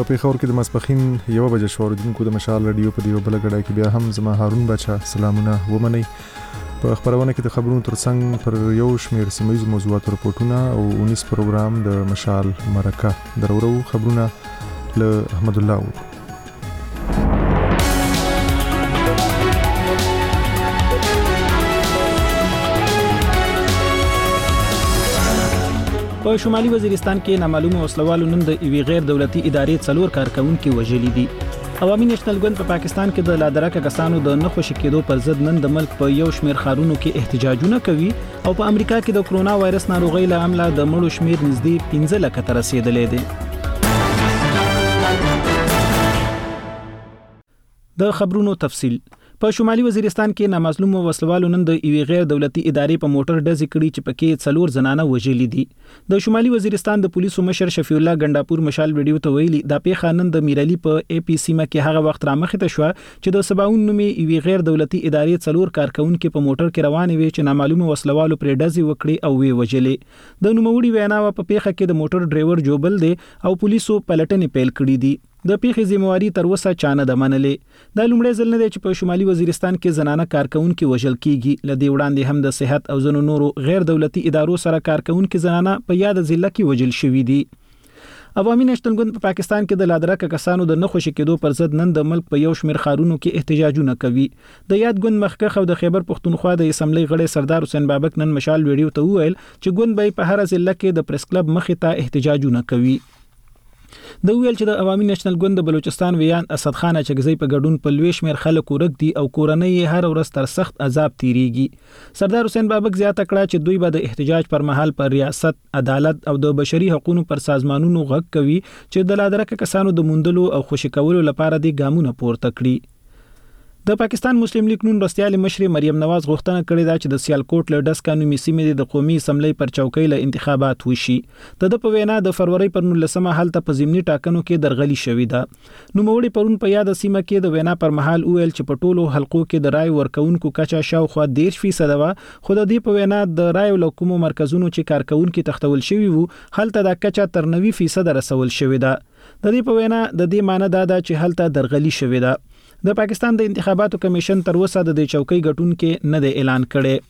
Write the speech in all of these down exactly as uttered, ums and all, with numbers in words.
په پیښور کې د ماسپخین یو بجې شو اوریدونکو د مشال رادیو په دیو بل غړای کې بیا هم زما هارون بچا سلامونه ومني. په خبرونه کې د خبرونو ترڅنګ پر یو شمېر سیمایي موضوعاتو رپورټونه او انیس پروګرام د مشال مرکه درورو خبرونه له احمد الله. په شمالي وزیرستان کې نامعلومه وسلوالو نن د ایوي غیر دولتي ادارې څلور کارکونکو وژلي دي. عوامي نېشنل ګوند په پاکستان کې د لادرکه کسانو د نخښ کېدو پر ضد نن د ملک په یو شمېر ښارونو کې احتجاجونه کوي او په امریکا کې د کرونا وایرس ناروغۍ له امله د مړو شمېر نږدې پنځه لکه ته رسیدلی دی. د خبرونو تفصیل. په شمالي وزیرستان کې نامعلومه وسلوالو نن د ایوي غیر دولتي ادارې په موټر ډزې کړي چې پکې څلور زنانه وژلي دي. د شمالي وزیرستان د پولیسو مشر شفیع الله ګنداپور مشال ویډیو ته ویلي دا پیښه نن د میرالي په اي پي سیمه کې هغه وخت رامخې ته شو چې د سباون نومي ایوي غیر دولتي ادارې څلور کارکونکو په موټر کې روان وي چې نامعلومه وسلوالو پرې ډزې وکړي او وی وژلې. د نوموړي وینا په پیښه کې د موټر ډرایور جوبل دی او پولیسو پلټنې پیل کړې دي. د پیښې ذمہواری تر اوسه چانه د منلې. دا لومړی ځل نه دی چې په شمالي وزیرستان کې زنانه کارکونکو وژل کیږي. لدی وړاندې هم د صحت او ځینو نورو غیر دولتي ادارو سره کارکونکو زنانه په یاد ضلع کې وژل شوې دي. عوامي نېشنل ګوند په پاکستان کې د لادرکه کسانو د نخښ کېدو پر ضد نن د ملک په یو شمېر ښارونو کې احتجاجونه کوي. د یاد ګوند مخکښ او د خیبر پښتونخوا د اسمبلی غړي سردار حسین بابک نن مشال ویډیو ته وویل چې ګوند به په هر ضلع کې د پریس کلب مخې ته احتجاجونه کوي. د ویل چې د عوامي نېشنل ګوند د بلوچستان ویان اسد خان چغزی په ګډون په لوي شمیر خلک ورک دي او کورنۍ هر ورځ تر سخت عذاب تیریږي. سردار حسین بابک زیاته کړه چې دوی به د احتجاج پر مهال پر ریاست، عدالت او د بشري حقوقو پر سازمانونو غږ کوي چې د لادرکه کسانو د موندلو او خوشی کولو لپاره د ګامونه پورته کړي. د پاکستان مسلم لیگ نون رستيالي مشر مریم نواز غوښتنه کړې ده چې د سیالکوټ له ډس قانوني سیمې د قومي اسمبلی پر چوکۍ له انتخابات وشي. د د په وینا د فروری پر نولسمه هلته په ضمني ټاکنو کې درغلي شوې ده. نوموړي پرون په یاد سیمه کې د وینا پر مهال ویل چې په ټولو حلقو کې د رای ورکونکو کچا شاوخوا دېرش فیصد وه، خو د دې په وینا د رای لکومو مرکزونو چې کارکونکو تختول شوي وو هلته د کچا تر نوي فیصد رسول شوې ده. د دې په وینا د دې معنی دا ده چې هلته درغلي شوې ده. د پاکستان د انتخاباتو کمیشن تر اوسه د چوکۍ ګټونکو نه دی اعلان کړي.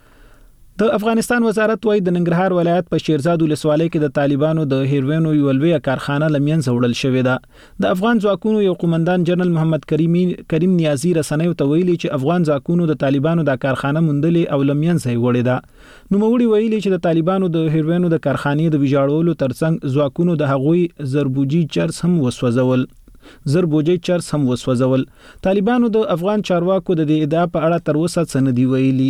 د افغانستان وزارت وايي د ننګرهار ولایت په شیرزاد ولسوالۍ کې د طالبانو د هیروینو یو لویه کارخانه لمینځه وړل شوې ده. د افغان ځواکونو یو قومندان جنرال محمد کریمي کریم نیازی رسنیو ته ویلي چې افغان ځواکونو د طالبانو د کارخانه موندلې او لمینځه وړې ده. نوموړي ویلي چې د طالبانو د هیروینو د کارخانې د ویجاړولو ترڅنګ ځواکونو د هغوی زربوجي چرس هم وسوځول. زربوجي چرس هم وسوځول. طالبانو د افغان چارواکو د دې ادعا په اړه تر اوسه څه نه دی ویلي.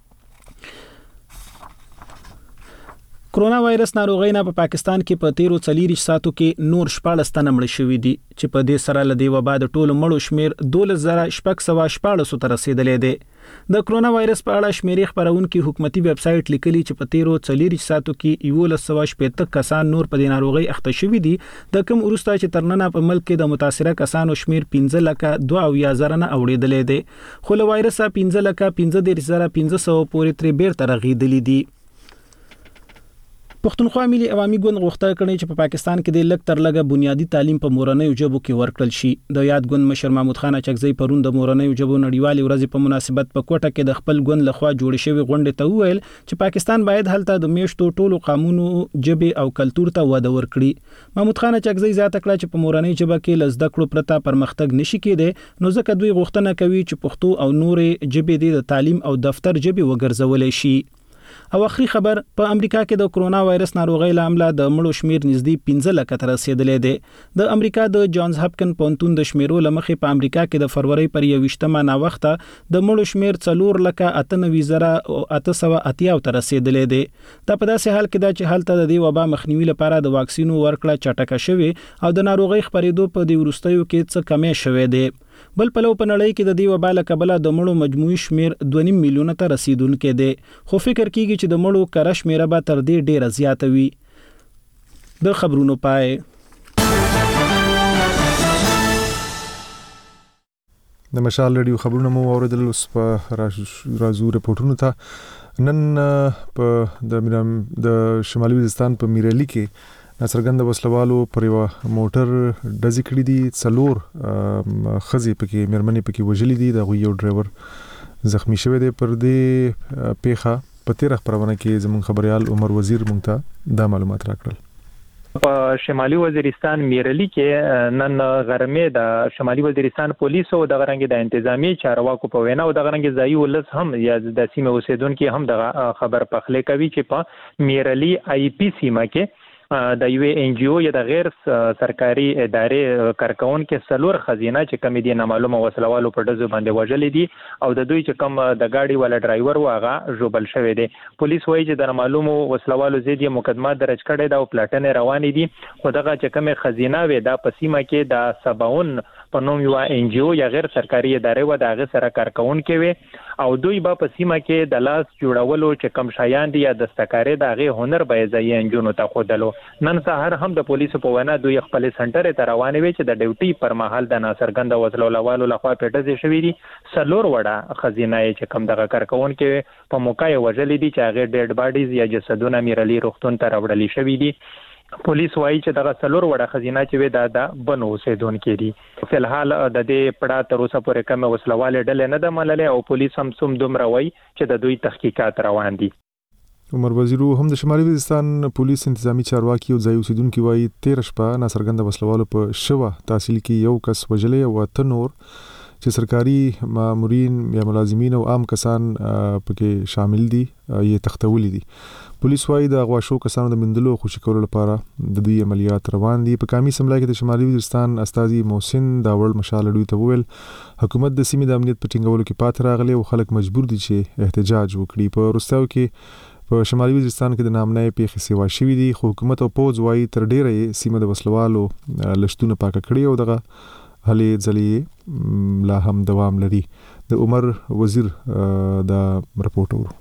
کرونا وایرس ناروغۍ نه په پاکستان کې په تیرو څلوېښت ساعتو کې نور شپاړس تنه مړه شوي دي چې په دې سره له دې وبا د ټولو مړو شمېر دولس زره شپږ سوه شپاړسو ته رسېدلی دی. د کرونا وایرس په اړه شمیرې خبرونکي حکومتي ویب سټ لیکلي چې په تیرو څلوېښت ساعتو کې یولس سوه شپېته کسان نور په دې ناروغۍ اخته شوي دي، د کوم وروسته چې تر ننه په ملک کې د متاثره کسانو شمیر پنځه لکه دوه اویا زره نه اوړېدلی دی، خو له وایرسه پنځه لکه پنځه دېرش زره پنځه سوه پورې ترې بیرته رغېدلي دي. پښتونخوا ملي عوامي ګوند غوښتنه کړې چې په پاکستان کې د لږ تر لږه بنیادي تعلیم په مورنیو ژبو کې ورکړل شي. د یاد ګوند مشر محمود خان چغزی پرون د مورنیو ژبو نړیوالې ورځې په مناسبت په کوټه کې د خپل ګوند لخوا جوړې شوې غونډې ته وویل چې پاکستان باید هلته د میشتو ټولو قومونو ژبې او کلتور ته وده ورکړي. محمود خان چغزی زیاته کړه چې په مورنۍ ژبه کې له زده کړو پرته پرمختګ نشي کېدی، نو ځکه دوی غوښتنه کوي چې پښتو او نورې ژبې د تعلیم او دفتر ژبې وګرځولې شي. او اخري خبر، په امریکا کې د کرونا وایرس ناروغۍ له امله د مړو شمیر نږدې پنځه لکه ته رسېدلی دی. د امریکا د جانز هاپکن پوهنتون د شمیرو له مخې په امریکا کې د فروری پر یوویشتمه ناوخته د مړو شمیر څلور لکه اته نوي زره اته سوه اتیا ته رسېدلی دی. دا په داسې حال کې ده چې هلته د دې وبا مخنیوي لپاره د واکسینو ورکړه چټکه شوې او د ناروغۍ خپرېدو په دې وروستیو کې څه کمی شوی دی. بل پلو په نړۍ کې د دې وبا له کبله د مړو مجموعي شمیر دوه نیم میلیونه ته رسیدونکی دی، خو فکر کیږي چې د مړو کره شمیره به تر دې ډیره زیاته وي. د خبرونو پای. د مشال رادیو خبرونه مو اوریدل، اوس په رازو رپورټونو ته. نن په د د شمالي وزیرستان په میرالي کې ناڅرګنده وسلوالو پر یو موټر ډزې کړې دي، څلور ښځې پکې مېرمنې پکې وژلې دي، د هغوی یو ډرایور زخمی شوی دی. پر دې پیښه په تیره خبرونه کې زموږ خبريال عمر وزیر مونږ ته دا معلومات راکړل. په شمالي وزیرستان میرلی کې نن غرمه د شمالي وزیرستان پولیسو د غرنګ د انتظامی چارواکو په وینا او د غرنګ ځای ولس هم یا د سیمه اوسیدونکو هم د خبر پخلی کوي چې په میرلی آی پی سیمه کې د یو ان جی او یا د غیر سرکاري ادارې کارکون کې سلور خزینه چې کمی دي نامعلومه وسلوالو په دزو باندې وژلې دي او د دوی چې کم د گاډي ولا ډرایور واغه جوبل شوی دی. پولیس وایي چې د نامعلومه وسلوالو زیدي مقدمات درج کړي دا او پلاټن روان دي، خو دغه چې کم خزینه وې دا په سیمه کې د سباون په نوم یو ان جی او یا غیر سرکاري ادارې و دغه سره کارکون کوي او دوی به په سیمه کې د لاس جوړولو چې کم شایان دي یا دستکاري دغه هنر به ځای انجونو ته خودلو. نن سهار هم د پولیسو په وینا دوی خپل سنټر ته روان وي چې د ډیوټي پر مهال د ناصرګند وسلوالو لخوا پیټه شوی دي. سلور وړه خزینه چې کم دغه کارکون کې په موقع وژلې دي چې هغه ډیډ باډیز یا جسدونه میرلی روغتون ته راوړل شوی دي. پولیس وایي چې دغه سلور وړه خزینه چې وې دا د بنو اوسیدونکو دي. فلحال د دې پړه تر اوسه پورې کومه وسلواله ډلې نه ده منلې او پولیس هم سم دومره وایي چې د دوی تحقیقات روان دي. عمر وزیر هم د شمالي وزیرستان پولیس انتظامی چارواکي او ځای اوسیدونکو وایي تیر شپه ناصرګند وسلوالو په شوه تحصیل کې یو کس وژلې او ته نور چې سرکاري مامورین یا ملازمین او عام کسان پکې شامل دي یې تختولي دي. پولیس وايي د غواشو کسانو د مندلو خوشی کولو لپاره د دوی عملیات روان دي. په کامي سملای کې د شمالي وزیرستان استاذي محسن داوړ مشال دوی ته وویل حکومت د سیمې د امنیت په ټینګولو کې پات راغلی او خلک مجبور دي چې احتجاج وکړي. په وروستیو کې په شمالي وزیرستان کې د نامنای پیښې سیوا شوې دي، خو حکومت او پوز وايي تر ډیره سیمه د وسلوالو لشتونه پاک کړي او دغه هلې ځلې لا هم دوام لري. د عمر وزیر دا رپورټ ورو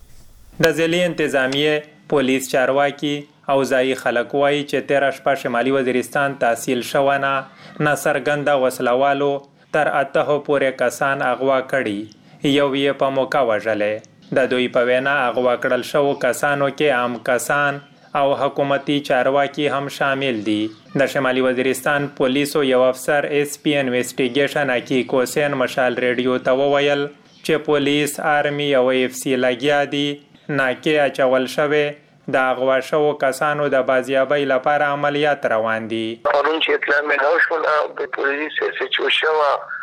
د ځلې انتظامیه پولیس چارواکي او ځای خلک وایي چې تیر شپه شمالي وزیرستان تحصیل شونه ناصرګند وسلوالو تر اته پورې کسان اغوا کړي، یو یې په موقع وژلې. د دوی په وینا اغوا کړل شو کسانو کې عام کسان او حکومتي چارواکي هم شامل دي. د شمالي وزیرستان پولیسو یو افسر اس پی انویسټیګیشن اکی کوسین مشال ریډیو ته وویل چې پولیس آرمي او اف سی لګیا دي، ناکې اچول شوی د اغوا شو کسانو د بازیابۍ لپاره عملیات روان دي. پرون چې اطلاع مې نو شو د پولیس سچويشن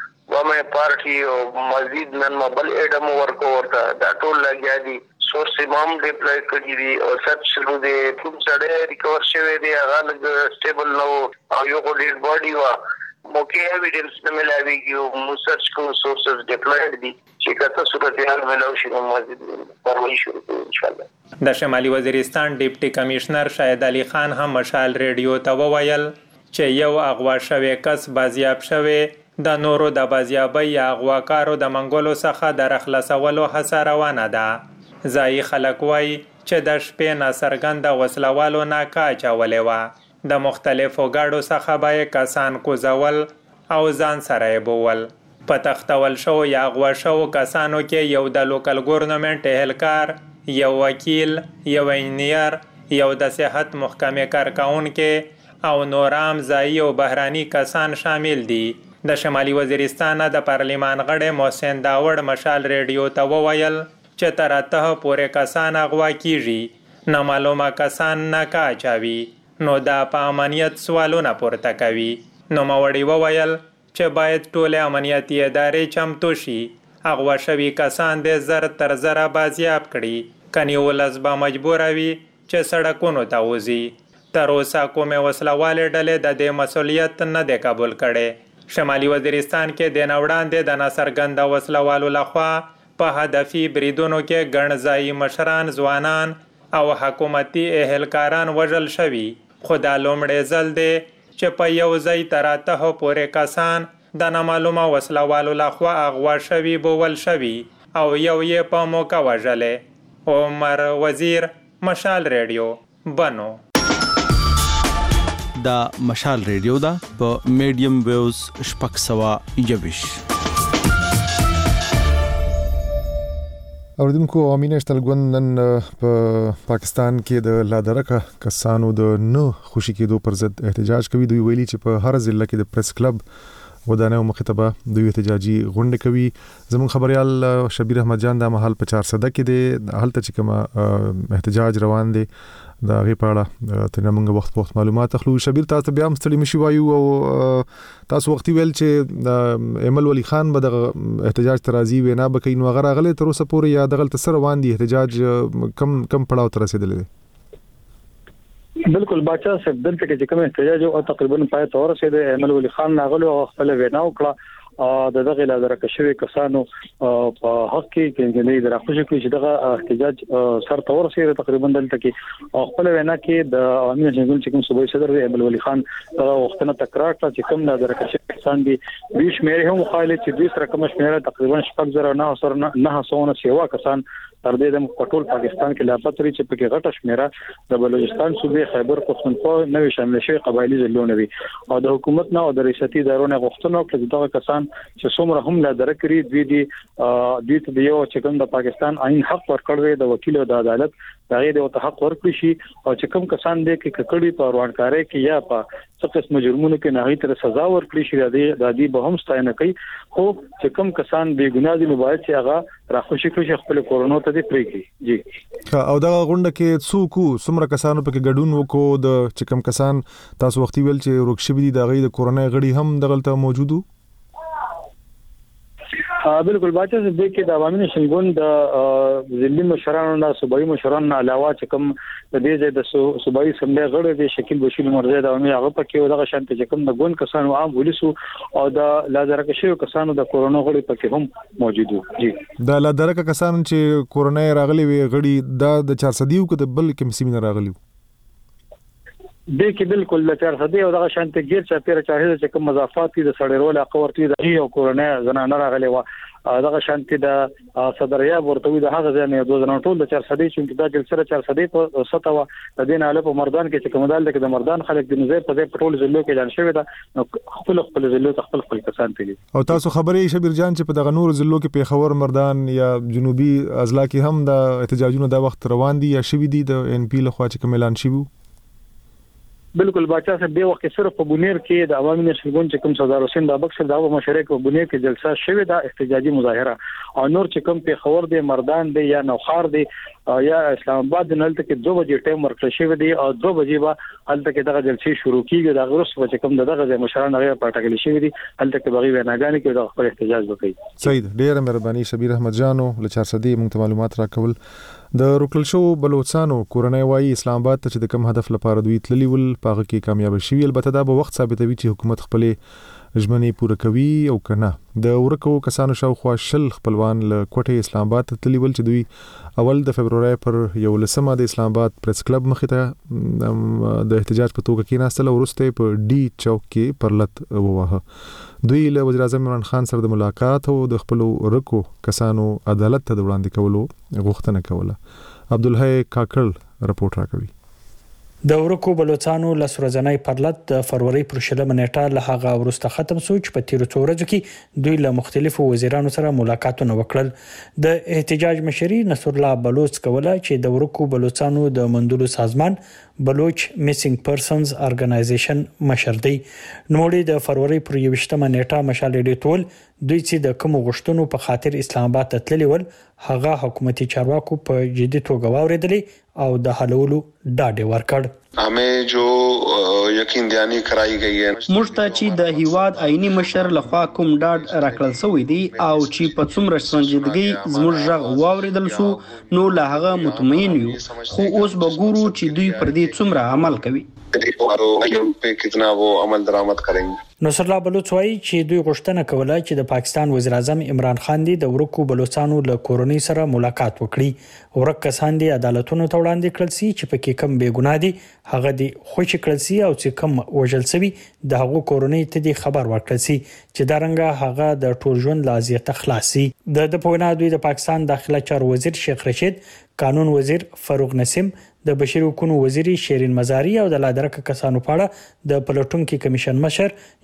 ومه پارټي او مزید نن مبل اډم ورکو ورته دا ټول لګیا دي. سورس امام ډیپلای کړی دي او سب شروع دي کوم څړې ریکور شوی دی هغه لږ سټیبل نو او یو ډیډ باډي وا موکه ایویډنس نه ملاويږي او مو سرچ کوو سورسز ډیپلایډ دي چې کته صورتحال ملاوي شي نو مزید کاروایی شروع کوو ان شاء الله. د شمالي وزیرستان ډیپټي کمشنر شاهد علي خان هم مشال ریډیو ته وویل چې یو اغوا شوی کس بازیاب شوی، د نورو د بازیابۍ یا اغواکارو د منګولو څخه د رخلاصولو هڅه روانه ده. ځای خلک وایي چې د شپې ناصرګند وسلوالو ناکه اچولې وه. د مختلفو ګاډو څخه به کسان کوزول او ځان سره یې بوول. په تختول شو یا اغوا شو کسانو کې یو د لوکل ګورنمنټ اهلکار، یو وکیل، یو انجینیر، یو د صحت محکمې کارکونکي او نورام ځایي او بهراني کسان شامل دي. د شمالي وزیرستان د پارلیمان غړی محسن داوړ مشال ریډیو ته وویل چې تر اته پورې کسان اغوا کیږي، نامعلومه کسان ناکه اچوي، نو دا په امنیت سوالونه پورته کوي. نوموړي وویل چې باید ټولې امنیتي ادارې چمتو شي، اغوا شوي کسان د زر تر زره بازیاب کړي، کني ولس به مجبور وي چې سړکونو ته وځي. تر اوسه کومې وسلوالې ډلې د دې مسؤلیت نه دی قبول کړی. شمالي وزیرستان کې د نوړاندې د ناصرګند وسلوالو لخوا په هدفي بریدونو کې ګڼ ځایي مشران، ځوانان او حکومتي اهلکاران وژل شوي، خو دا لومړی ځل دی چې په یو ځای تر اته پورې کسان د نامعلومه وسلوالو لخوا اغوا شوي بوول شوي او یو یې په موقع وژلی. عمر وزیر، مشال ریډیو، بنو. دا مشال ریډیو دا په میډیم ویوز شپږ سوه یویش. اوردونکو امینه شتلګون نن په پاکستان کې د لادرکه کسانو د نه خوشي کېدو پر ضد احتجاج کوي. دوی ویلي چې په هر ضلع کې د پریس کلب ودانه مخاطبه دوی احتجاجي غونډه کوي. زمون خبريال شبیر احمد جان د محل په چار صده کې دی حالت چې کوم احتجاج روان دي دا غي پاړه ته موږ وخت وخت معلومات اخلو. شبیر تاسو بیا هم ستړي مشي وایو او تاسو وختي ویل چې ایمل ولی خان به د احتجاج ترازی وینا بکې نو غره غلې تر اوسه پورې یا دغه تر روان دي احتجاج کم کم پړاو تر رسیدلی دی؟ بالکل باچا صاحب دلته کې کوم احتجاج او تقریبا پای تور رسیدي. ایمل ولی خان ناغلو خپل وینا وکړه د دغه لادرکه شوی کسانو په حق کې کې د راخوشي کې چې دغه احتجاج سر تور رسیدي تقریبا دلته کې خپل وینا کې د عوامي جنګل چې کوم صوبایي صدر ایمل ولی خان وختونه تکرار کړ چې کوم لادرکه شوی کسان دي بیش مېره هم خالد چې دوی سره کوم شمیره تقریبا شپږ زره نه سره نه سونه سیوا کسان تر دې د ټول پاکستان کې لاپته لري چې په کې غټه شمیره د بلوچستان صوبې خیبر پختونخوا نوې شامل شوی قبایلی ضلعونه وي او د حکومت نه او د ریاستي ادارو غوښتنه وکړه چې دغه کسان چې څومره هم لا درکري دوی دي دوی ته یو چې کوم د پاکستان آئین حق ورکړی د وکیل او د عدالت دغه د حق ورکړي شي او چې کوم کسان دي کې ککړی په روانکاري کې یا په څه قسم جرمونو کې نه هي تر سزا ورکړي شي د دادی به هم ستاینه کوي. خو چې کوم کسان بے ګناه دي نو باید چې هغه راخوشي کړي خپل کورونو ته دي پریږي. جی او دا غونډه کې څوک څومره کسانو په ګډون وکړو د چې کوم کسان تاسو وختي ویل چې روکشبي دي د غي د کورونا غړي هم دغلته موجودو؟ بالکل باچا د دې کې د عوامي نشنګون د ضلعي مشرانو نه صوبایي مشرانو نه علاوه چې کوم د دې ځای د صوبایي سمبلی غړي د شکیل بشیر مرزا د عوامي هغه پکې دغه شانت چې کوم د ګون کسانو عام پولیسو او د لادرکه شوی کسانو د کورونا غړي پکې هم موجودو. جی د لادرکه کسانو چې کورونا راغلي وي غړي د چار صدیو کې د بل کوم سیمه راغلي د کې بالکل د چار صدې او دغه شانت غیر چا پیر چاهي چې کوم مضافات دي د سړیرول اقورتي د هي او کورونا زنانه راغلي و دغه شانت د صدریا ورته د هغه ځای نه دوه زنانه ټول د چار صدې چې د جلسره چار صدې په سطح د دین اله په مردان کې چې کومدال کې د مردان خلک د نظر په ځای پټول زلو کې ځان شوی دا خپل خپل زلو خپل خپل کسان تلي. او تاسو خبرې شبیر جان چې په دغه نور زلو کې پیښور مردان یا جنوبي اضلاع کې هم د احتجاجونو د وخت روان دي یا شوی دي د ان پی له خوا چې کوم اعلان شوی؟ بالکل باچا صاحب د وخت صرف په بونیر کې د عوامي نشنګون چې کوم سردار حسین بابک صاحب د مشارکت په بونیر کې جلسه شوې ده احتجاجي مظاهره او نور چې کوم په خبر دی مردان دی یا نوخار دی یا اسلام آباد نلته کې دوه بجې ټایم ورکړل شوی دی او دوه بجې به هلته کې دغه جلسې شروع کیږي د غرس چې کوم دغه مشران غیر پټکل شوی دی هلته کې بغي وناګانی کې د خپل احتجاج وکړي. سید ډیره مهرباني شبیر احمد جانو له چار صدې موږ معلومات راکول. د روکل شو بلوچستانو کورنۍ وايي اسلام آباد ته چې د کوم هدف لپاره دوی تللی ول پاغه کې کامیاب شي البته دا به وخت ثابتوي چې حکومت خپل ژمنې پوره کوي او کنه. د ورکو کسانو شاوخوا شل خپلوان له کوټه اسلام آباد ته تللی ول چې دوی اول د فبرवरी پر یو لسمه د اسلام آباد پریس کلب مخې ته د احتجاج په توګه کې ناستل ورسته په ډي چوک کې پرلط ووهه. دوی له وزیر اعظم عمران خان سره د ملاقات او د خپل ورکو کسانو عدالت ته وړاندې کولو غوښتنه کوله. عبدالحی کاکړ رپورټ راکوي. د ورکو بلوچستانو لسورځنۍ پرلط د فروری پر شلمه نیټه له هغه ورسته ختم شو چې په تیر څو ورځو کې دوی له مختلفو وزیرانو سره ملاقاتونه وکړل. د احتجاج مشري نصر الله بلوچ کوله چې د ورکو بلوچستانو د مندلو سازمان بلوچ میسنګ پرسنز ارګنایزیشن مشر دی. نوموړي د فروری پر یوشتمه نیټه مشال ډیټول دوی چې د کوم غشتونو په خاطر اسلام آباد ته تللی ول هغه حکومتي چارواکو په جدي توګه واوریدلې او د حلولو ډاډ ورکړ. हमें जो यकीन दयानी कराई गई है موږ ته چې د هیواد آئینی مشر لخوا کوم ډاډ راکړل شوی دی او چې په څومره سنجیدګي زموږ غږ واوریدل شو نو له هغه مطمئن یو. خو اوس به ګورو چې دوی پر دې څومره عمل کوي په کتنا وو عمل درآمد کړي. نصر الله بلوچ وايي چې دوی غوښتنه کوله چې د پاکستان وزیر اعظم عمران خان دی د ورکو بلوچستانو له کورنۍ سره ملاقات وکړي. ورک کسان دي عدالتونو ته وړاندې کړل سي چې پکې کم بے ګناه دي هغه دي خوشی کړل سي او چې کم وژل سوي د هغو کورنۍ ته دي خبر ورکړل سي چې دا رنګه هغه د ټول ژوند لازیته خلاصي. د د پوینا دوی د پاکستان داخله چارو وزیر شیخ رشید، قانون وزیر فاروق نسیم، د بشري حقوقو وزیر شیرین مزاری او د لادرکه کسانو په اړه د پلټونکو کمیشن مشر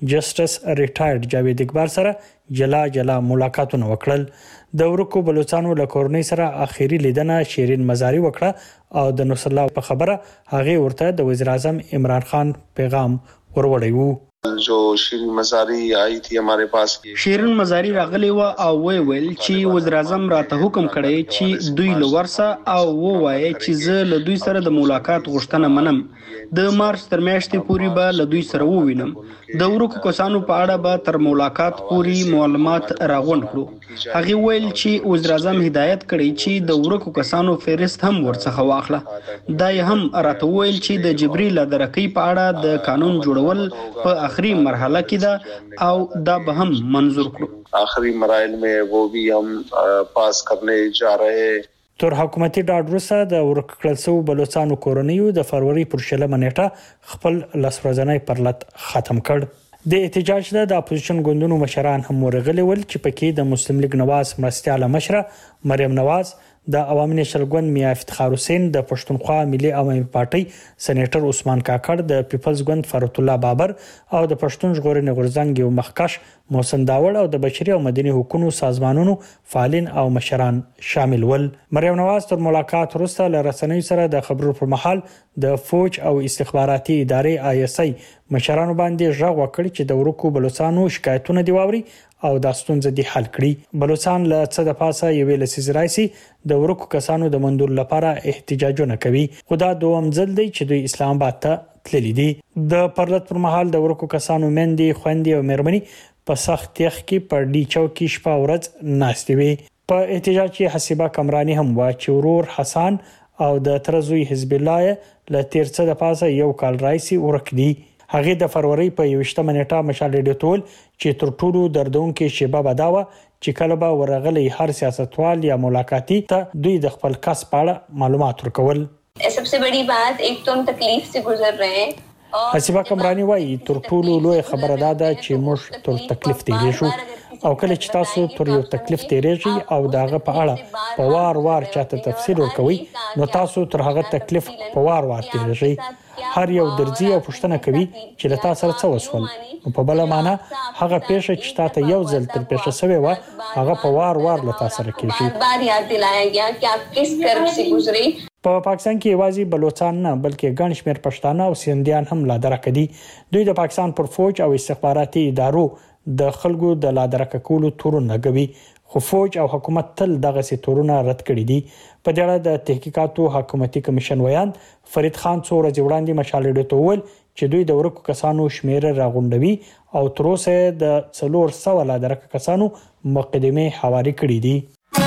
جسټس ریټایرډ جاوید اقبال سره جلا جلا ملاقاتونه وکړل. د ورکو بلوچستانو له کورنۍ سره اخیری لیدنه شیرین مزاری وکړه او د نصر الله په خبره هغه ورته د وزیر اعظم عمران خان پیغام وروړی وو. जो شیرین مزاری آئی تھی ہمارے پاس شیرین مزاری راغلی و او وی ویل چې وزیر اعظم راته حکم کړی چې دوی لورسه او و وایي چې زه له دوی سره د ملاقات غوښتنه منم. د مارچ تر میاشتې پورې به له دوی سره ووینم. د ورکو کسانو په اړه به تر ملاقات پورې معلومات راغونډ کړو. هغه ویل چې وزیر اعظم هدایت کړی چې د ورکو کسانو فهرست هم ورڅخه واخله. دا هم راته ویل چې د جبري لادرکۍ په اړه د قانون جوړول په آخری مرحله کې ده او دا به هم منظور کړو. آخری مراحل میں وہ بھی ہم پاس کرنے جا رہے. تر حکومتي ډاډ وروسته د ورکړل شوو بلوچستانو کورنیو د فروری پر شلمه نیټه خپل لسورځنۍ پرلط ختم کړ. د احتجاج د اپوزیشن ګوندونو مشران هم ورغلي ول چې پکې د مسلم لیگ نواز مرستياله مشره مریم نواز، د عوامي نېشنل ګوند میا افتخار حسین، د پښتونخوا ملي عوامي پارټي سېنیټر عثمان کاکړ، د پیپلز ګوند فرات الله بابر او د پښتون ژغورنې غورځنګ یو مخکش محسن داوړ او د بشري او مدني حقوقو سازمانونو فعالین او مشران شامل ول. مریم نواز تر ملاقات وروسته له رسنیو سره د خبرو پر مهال د فوج او استخباراتي ادارې آی اس آی مشرانو باندې ژغ وکړ چې د ورکو بلوچستانو شکایتونه دی واوري او د ستونزې دی حل کړي. بلوچستان له څه د پاسه یو لسیز رئیسي د ورکو کسانو د منډول لپاره احتجاجونه کوي. خدا دوم ځل دی چې دوی اسلام آباد ته تللی دي. د پرلط پر مهال د ورکو کسانو مندي خويندې او مېرمنې په سخت یخ کې پر ډی چوکي شپه ورځ ناستې وي. په احتجاج کې حسیبه کمرانی هم وا چې ورور حسن او د ترزوی حزب الله له تیر څه د پاسه یو کال رئیسي ورک دي. هغه د فروری په یوشتمه نیټه مشال ریډیو تول چې تر ټولو دردونکې شیبه بداوه چې کله به ورغلي هر سیاستوال یا ملاقاتي ته دوی د خپل کس په اړه معلومات ورکول. सबसे बड़ी बात एक तो हम तकलीफ से गुजर रहे हैं. حسیبه کمرانی وایي تر ټولو لوی خبره دا ده چې موږ تر تکلیف تیریږو او کله چې تاسو تر یو تکلیف تیریږئ او داغه په اړه په وار وار چاته تفسیر ورکوي نو تاسو تر هغه تکلیف په وار وار تیریږئ. هر یو درځي او پوښتنه کوي چې له تاسو سره څه وسول. نو په بل معنا هغه پیښه چې تاسو یو ځل تر پیښه سوي و هغه په وار وار له تاسو سره کیږي. بار یاد دلایا گیا کہ آپ کس کرب سے گزرے. په پاکستان کې یوازې بلوچستان نه بلکې ګڼ شمېر پښتانه او سیندیان هم لا درک دي. دوی د پاکستان پر فوج او استخباراتي ادارو د خلکو د لا درک کولو تورونه کوي. خو فوج او حکومت تل دغه سي تورونه رد کړي دي. په دې اړه د تحقیقاتو حکومتي کمیشن ویان فرید خان څو ورځې وړاندې مشال ریډیو ته وویل چې دوی د ورکو کسانو شمېره راغونډوي او تر اوسه د څلور سوه لا درک کسانو مقدمه حواله کړي دي.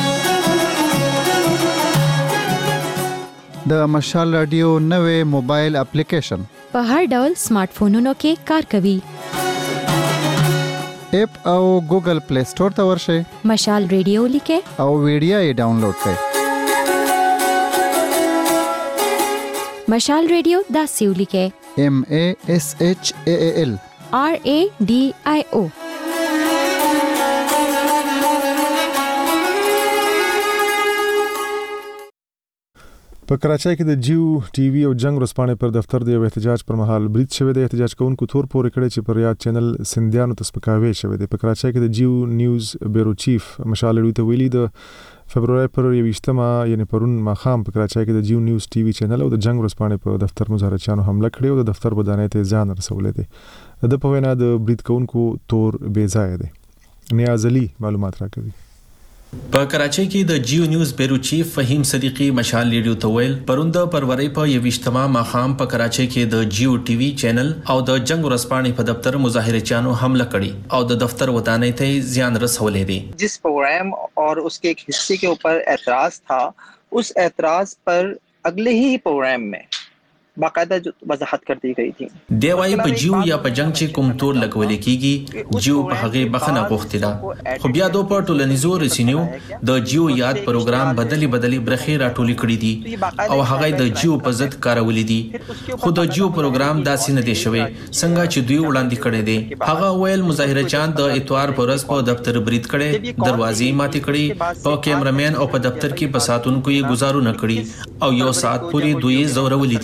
د مشال رادیو نوې موبایل اپلیکیشن په هر ډول سمارټ فونونو کې کار کوي. اپ او ګوګل پلی سٹور ته ورشئ. مشال رادیو لیکه او ویډیو یې ډاونلوډ کړئ. مشال رادیو دا سیو لیکه M A S H A A L R A D I O. په کراچۍ کې د جیو ټي وي او جنگ ورځپاڼې پر دفتر د احتجاج پر مهال برید شوی دی. احتجاج کوونکو تور پورې کړی چې پر یاد چینل سندیانو ته سپکاوی شوی دی. په کراچۍ کې د جیو نیوز بیورو چیف مشال ریډیو ته ویلي د فبرवरी پر یوشتمه یعنی پرون ماخام په کراچۍ کې د جیو نیوز ټي وي چینل او د جنگ ورځپاڼې په دفتر مظاهرچیانو حمله کړې او د دفتر ودانۍ ته ځان رسولې دي. د په وینا د برید کوونکو تور بې ځای دی. نیاز علي معلومات راکوي. په کراچۍ کې د جیو نیوز بیورو چیف فهیم صدیقی مشال ریډیو ته ویل پرون د فروری په یوشتمه ماخام په کراچۍ کې د جیو ټي وي چینل او د جنگ ورځپاڼې په دفتر مظاهرچیانو حمله کړې او د دفتر ودانۍ ته زیان رسولې دي. जिस प्रोग्राम और उसके एक हिस्से के ऊपर एतराज था उस एतराज पर अगले ही प्रोग्राम में باقاعده وضاحت کړی گئی थी. دی وايي په جیو یا په جنگ چې کوم تور لګول کیږي جیو په هغه بخنه غوښتي دا خو بیا د په ټولنیزو رسنیو د جیو یاد پروګرام بدلی بدلی برخي راټولې کړې دي او هغه د جیو په ضد کارولې دي. خو د جیو پروګرام داسې نه دی شوی څنګه چې دوی وړاندې کړي دي. هغه ویل مظاهرچیان د اتوار پر ورځ په دفتر برید کړي، دروازې ماتې کړي، په کیمرامین او په دفتر کې په ساتونکو یې گزارونه کړي او یو ساعت پورې دوی زورولې دي.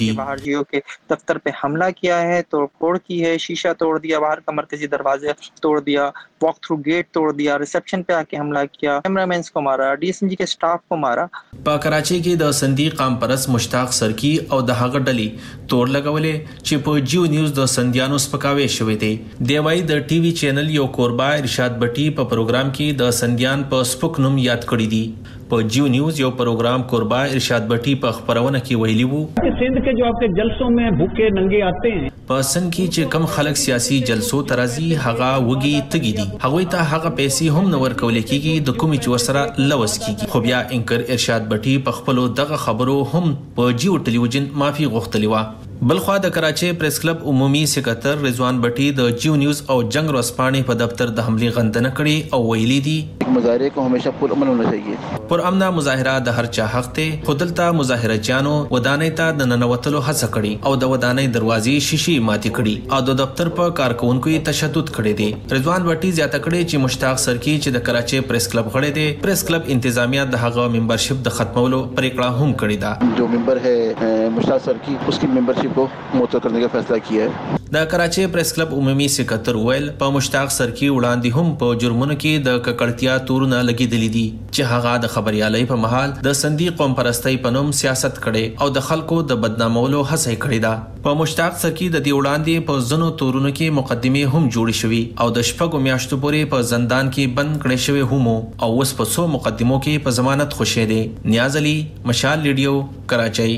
जियो के दफ्तर पे हमला किया है, तोड़फोड़ की है, शीशा तोड़ दिया, बाहर का मरकजी दरवाजे तोड़ दिया, वॉक थ्रू गेट तोड़ दिया, रिसेप्शन पे आके हमला किया, कैमरामैन को मारा, डीएसएमजी के स्टाफ को मारा। په کراچۍ کې د سندي قام پرست مشتاق سرکی او د هغه ډلې تور لګولې چې په جیو نیوز د سندیانو سپکاوي شوې دي. دی وايي د ټي وي چینل یو کوربا ارشاد بټي په پروګرام کې د سندیان په سپک نوم یاد کړی دي. په جیو نیوز یو پروګرام کوربا ارشاد بټي په خبرونه کې ویلي وو چې سند کې جو आपके جلسوں में भूखे नंगे आते हैं. په سن کې چې کم خلک سیاسي جلسو ترازی هغه وږي تګي دي، هغه ته هغه پیسې هم نور کول کېږي د کومي چې ورسره لوس کېږي. خو بیا انکر ارشاد بټي په خپل دغه خبرو هم په جیو ټلویزیون معافي غوښتلی و. بلخوا د کراچۍ پریس کلب عمومي سکرټر رضوان بټي د جیو نیوز او جنگ ورځپاڼې په دفتر د حملې غندنه کړې او ویلي دي مظاهره کو همیشه پر امن ہونا چاہیے. پر امن مظاهره د هر چا حق ته. خودلته مظاهرچیانو ودانۍ ته د ننوتلو هڅه کړې او د ودانۍ دروازې شیشې ماتې کړې او د دفتر په کارکونکو یې تشدد کړی دی. رضوان بټي زیاته کړې چې مشتاق سرکی چې د کراچۍ پریس کلب غړی دی، پریس کلب انتظامیه د هغه ممبرشپ د ختمولو پریکړه هم کړې ده. جو ممبر ہے مشتاق سرکی اس کی ممبرشپ کو معطل کرنے کا فیصلہ کیا ہے. د کراچۍ پریس کلب عمومي سکرټر ویل په مشتاق سرکی وړاندې هم په جرمونو کې د ککړتیا تورونه لګیدلې دي چې هغه د خبريالۍ په محل د سندي قوم پرستۍ په نوم سیاست کړي او د خلکو د بدنامولو هڅه کړې ده. په مشتاق سرکی د دې وړاندې په زنو تورونو کې مقدمه هم جوړې شوې او د شپږو میاشتو پورې په زندان کې بند کړي شوی هم او اوس په څو مقدمو کې په ضمانت خوشی دي. نیاز علي، مشال ریډیو، کراچۍ.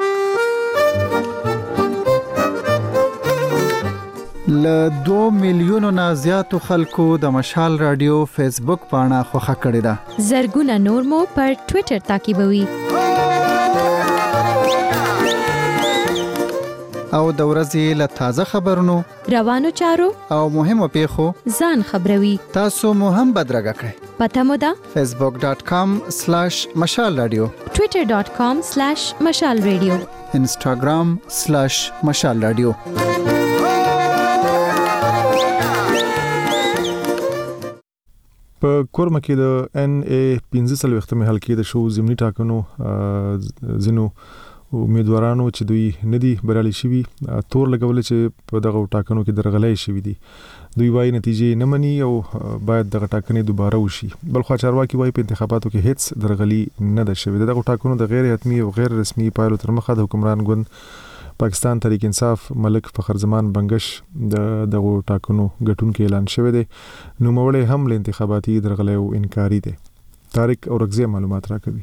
ل دو میلیونو نه زیاتو خلکو د مشال رادیو فیسبوک پاڼه خوښه کړې ده. زرګونه نور مو پر ټوئیټر تعقیبوي او د ورځې له تازه خبرونو، روانو چارو او مهمو پیښو ځان خبروي. تاسو مو هم بدرګه کړئ. پته مو ده فیسبوک ډاٹ کام سلیش مشال رادیو، ټوئیټر ډاٹ کام سلیش مشال رادیو، انسټاګرام سلیش مشال رادیو. په کورمه کې د ان ای پنځه څلوېښتمې حلقې د شو ضمني ټاکنو ځینو امیدوارانو چې دوی ندي بریالي شوي تور لګول چې په دغه ټاکنو کې درغلۍ شوي دي. دوی وايي نتیجې نه مني او باید دغه ټاکنې دوباره وشي. بلخوا چارواکي وايي په انتخاباتو کې هیڅ درغلي نه ده شوې. دغه ټاکنو د غیر حتمي او غیر رسمي پایلو تر مخه د حکمران ګوند پاکستان تحریک انصاف ملک فخر زمان بنگش د دغه ټاکنو ګټونکو اعلان شوی دی. نو موړې هم له انتخاباتي درغلۍ او انکاري دي. طارق اورغزي معلومات راکوي.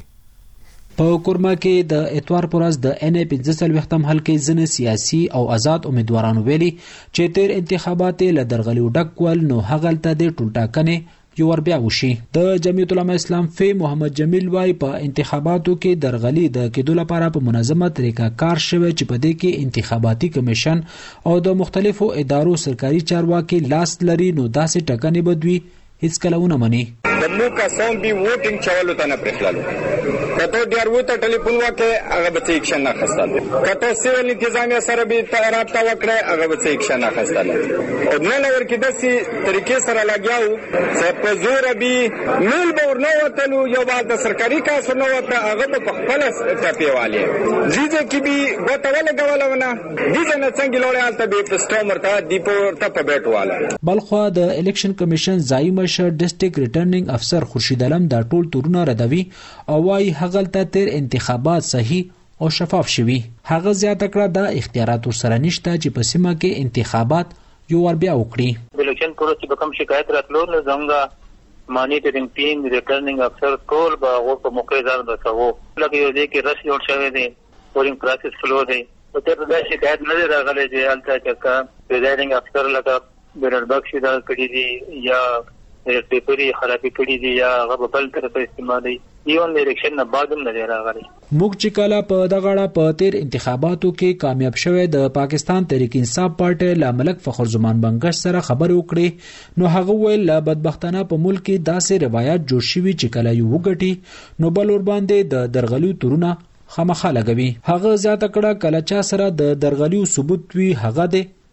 په کورما کې د اتوار پرز د ان ای پنځه څلوېښتم حلقې ځنه سیاسي او آزاد امیدوارانو ویلي چې تیر انتخابات له درغلي ډکول نو هغلته د ټولټاکنې یو ور بیا وشي. د جمعیت العلماء اسلام فی محمد جمیل وای په انتخاباتو کې درغلي د کېدو لپاره په منظمه طریقه کار شوی چې په دې کې انتخاباتي کمیشن او د مختلفو ادارو سرکاري چارواکي لاس لري نو داسې ټکنې بدوي هیڅ کله ونه مني. د مو کسان به ووټینګ چولو ته نه پرخلالو کته ډیر وته ټلیفون وکړي هغه به ایکشن نه خستل کته سیول انتظامیه سره به رابطه وکړي هغه به ایکشن نه خستل او نه نور کې داسي طریقې سره لګیاو چې په زور به مل به ورنه وتلو یو بعد د سرکاري کاسو نه وته هغه په خپل ټاپیواله ځکه کې به غوته ولګولونه دغه نه څنګه لوري حالت به پسټومر ته دیپو ته په بیٹواله. بلخوا د الیکشن کمیشن ځای مشر ډیسټریکټ ریټرنینګ افسر خورشید علم دا ټول تورونه ردوي او وايي هغه تر انتخابات صحیح او شفاف شوي. هغه زیاته کړه د اختیارات سره نشته چې په سیمه کې انتخابات یو ور بیا وکړي. د الیکشن پروسې په کوم شکایت راتلو نه څنګه مانیټرینګ ټیم ریټرنینګ افسر ټول به هغه په موقع ځان رسوو لکه یو دې کې رش جوړ شوی دی پولینګ پروسس فلو دی او تر دا شکایت نه راغلی چې الته چې پریزایډینګ افسر لکه بیرل بخش دا کړی دی یا پیپری خرابې کړي دي یا هغه بل طرف استعمالي ایون الیکشن نه بعد هم نه راغلي. موږ چې کله په دغه اړه په تیر انتخاباتو کې کامیاب شوه د پاکستان تحریک انصاف پارټي ل ملک فخر زمان بنگش سره خبرو کړې نو هغه ویل لا بدبختانه په ملک کې داسې روایت جوړ شوی چې کله یو وګټي نو بل ور باندې د درغلیو تورونه خامخا لګوي. هغه زیاته کړه کله چا سره د درغلیو ثبوت وی هغه د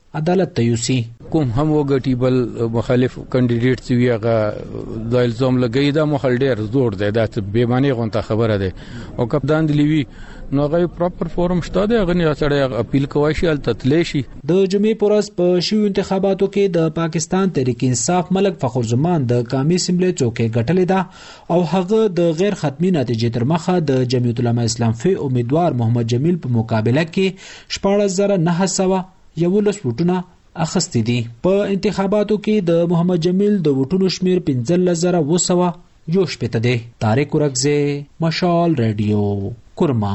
عدالت ته یوسي. کوم هم وګټي بل مخالف کاندیدټ چې ویغه د الزام لګی دا مخال ډیر زور دی، دا به معنی غونته خبره ده او کپتان دی لوي نو غي پراپر فورم شته دی غنی سره اپیل کوي شي ال تتلیشي. د جمعې پورس په شیو انتخاباتو کې د پاکستان تحریک انصاف ملک فخر زمان د قومي اسمبلی څوکۍ ګټلې ده او هغه د غیر ختمي نتیجې تر مخه د جمعیت العلماء اسلام فی امیدوار محمد جمیل په مقابله کې شپږ زره نه سوه یولس وټونه اخستې دي. په انتخاباتو کې د محمد جمیل د وټونو شمیر پنځلس زره اوه سوه یو شپېته دی. طارق ورکزی، مشال رادیو، کرما.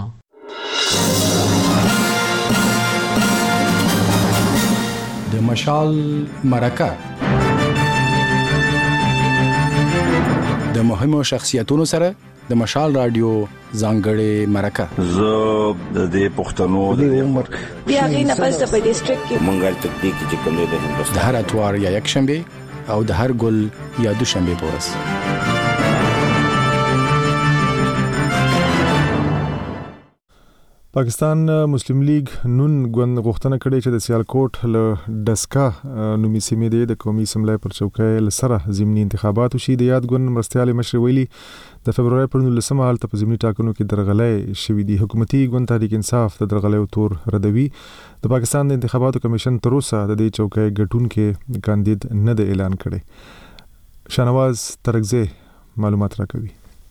د مشال مرکه د مهمو شخصیتونو سره د مشال رادیو ځانګړې مرکه. زه د دې پښتنو د عمر بیا غي نه پس په ډیسټریکټ کې منګل تکنیک چې کوم دی د هندوستان د هر اتوار یا یک شنبه او د هر ګل یا دوشنبه پورس. پاکستان مسلم لیگ نون غوند غوښتنه کړې چې د سیالکوټ له ډسکا نومي سیمې د قومي اسمبلی پر چوکۍ لسره ضمني انتخابات وشي. د یاد غوند مرستيال مشر ویلي د فبرवरी پر نولسمه حالت په ضمني ټاکنو کې درغلۍ شوې دي. حکومتي غوند تحریک انصاف د درغلۍ تور ردوي. د پاکستان د انتخاباتو کمیشن تر اوسه د دې چوکۍ ګټونکو کاندید نه د اعلان کړي. شانواز ترغزی معلومات راکوي.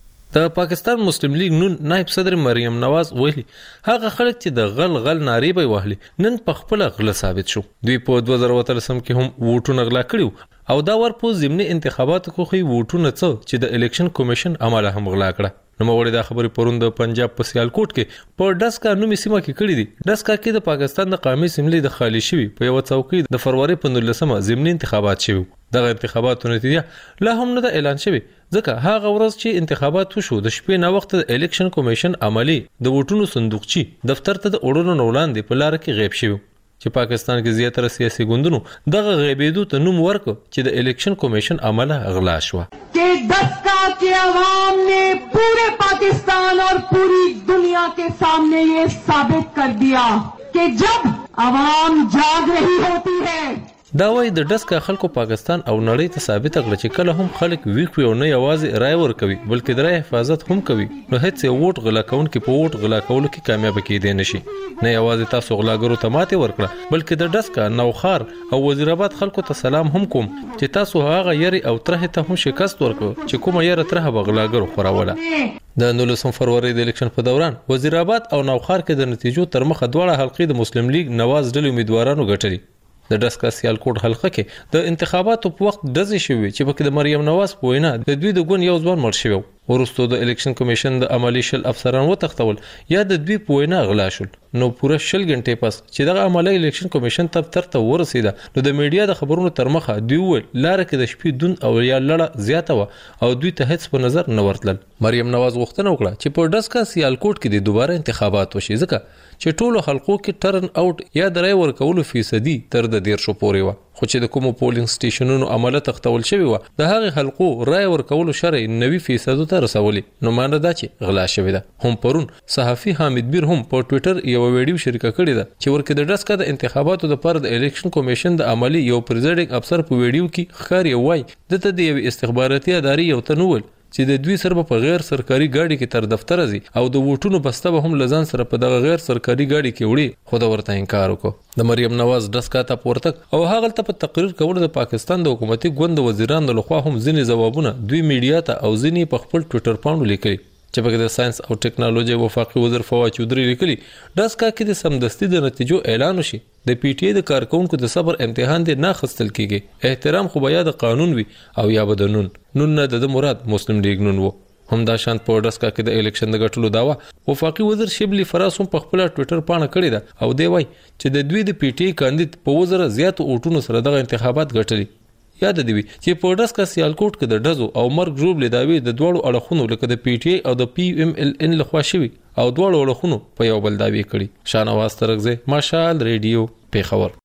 د پاکستان مسلم لیگ نون نائب صدر مریم نواز ویلي هغه خلک چې د غل غل ناری به وهلي نن په خپل غل ثابت شو. دوی په دوه زره اتلسم کې هم ووټونه غلا کړیو او دا ور په ضمني انتخاباتو کې خو ووټونه څه چې د الیکشن کمیشن عمله هم غلا کړه. نو موږ د خبرې پروند د پنجاب په سیالکوټ کې په ډسکا نومي سیمه کې کړی دي. ډسکا کې د پاکستان د قومي اسمبلی د خالی شوی په یو څوکۍ د فروری په نولسمه ضمني انتخابات شوی. دغه انتخاباتو نتیجه لا هم نه د اعلان شوی ځکه هغه ورځ چې انتخابات وشو د شپې نه وخت د الیکشن کمیشن عملی د ووټونو صندوقچی دفتر ته د اورونو نولاندې په لار کې غیب شوی چې پاکستان کې زیاتره سیاسي ګوندونو دغه غیبېدو ته نوم ورکړ چې د الیکشن کمیشن عمله اغلا شو. कि दस्का के अवाम ने पूरे पाकिस्तान और पूरी दुनिया के सामने ये साबित कर दिया कि जब अवाम जाग रही होती है. دا وایي د ډسکا خلکو پاکستان او نړۍ ته ثابت کړل چې کله هم خلک ویښ وي او نه یوازې رای ورکوي بلکې د رای حفاظت هم کوي نو هیڅ ووټ غلا کوونکي په ووټ غلا کولو کې کامیاب کېدای نشي. نه یوازې تاسو غلاګرو ته ماته ورکړه بلکې د ډسکا نوخار او وزیرآباد خلکو ته سلام هم کوم چې تاسو هغه یری او ترې ته هم شکست ورکړو چې کومه یره ترې بغلاګرو خوراوله. د نولسم فروری د الیکشن په دوران وزیرآباد او نوخار کې د نتیجو تر مخه دواړه حلقې د مسلم لیگ نواز ډلې امیدوارانو ګټلي. د ډسکا سیالکوټ حلقه کې د انتخاباتو په وخت دزې شوې چې پکې د مریم نواز په وینا د دوی د ګوند یو ځوان مړ شوی ورستو د الیکشن کمیشن د عملی شل افسران وتښتول یا د دوی په وینا غلا شول. نو پوره شل غنټې پس چې دغه عملی الیکشن کمیشن ته ترته ورسیده نو د میډیا د خبرونو تر مخه دوی ول لار کې د شپې دون او یا لړه زیاته و او دوی ته هیڅ په نظر نه ورتلل. مریم نواز غوښتنه وکړه چې په ډسکا سیالکوټ کې د دوباره انتخابات وشي ځکه چې ټولو حلقو کې ټرن اوټ یا د رای ورکولو فیصدي تر د ډیر شو پورې و خو چې د کومو پولینګ سټیشنونو عمله تختول شوی و د هغه حلقو رای ورکولو شرع نوي فیصدو ته رسولي. نو مانه دا چې غلا شوی ده. هم پرون صحافي حامد بیر هم په ټوئیټر یو ویډیو شریکه کړې ده چې ورکه د ډسکا د انتخاباتو د پر د الیکشن کمیشن د عملی یو پریزایډینګ افسر په ویډیو کې ښکاری وای د ته د استخباراتي ادارې یو تنول چې د دوی سره په غیر سرکاري گاډي کې تر دفتر ځي او د ووټونو بسته به هم لزان سره په دغه غیر سرکاري گاډي کې وړي خو دا ورته انکار وکړ. د مریم نواز ډسکا ته پورتک او هغه ته په تقریر کول د پاکستان د حکومتي ګوند وزیرانو لخوا هم ځینې ځوابونه دوی میډیا ته او ځینې په خپل ټوئیټر باندې لیکلي چې په د ساينس او ټیکنالوژي وفاقي وزیر فواد چودري لیکلي ډسکا کې د سمدستي د نتیجو اعلان وشي د پی ټی ای د کارکونکو د صبر امتحان دې نه خستل کیږي. احترام خو بیا د قانون وي او یا به د نون نون نه د مراد مسلم لیگ نون وو. هم دا شان په ډسکا کې د الیکشن د غټلو داوا وفاقي وزیر شبلی فراس هم په خپل ټوئیټر باندې کړی دا او دی وای چې د دوی د پی ټی ای کاندید په وزره زیات اوټونو سره دغه انتخابات غټلي. یاد دی چې په ډسکا سیالکوټ کې د ډزو او مرګ جوړ لیداوی د دوړو اړخونو لکه د پی ټی ای او د پی ایم ال ان لخوا شوی او دوړو اړخونو په یو بل داوی کړی. شانواز ترغزه مشال ریډیو پیښور.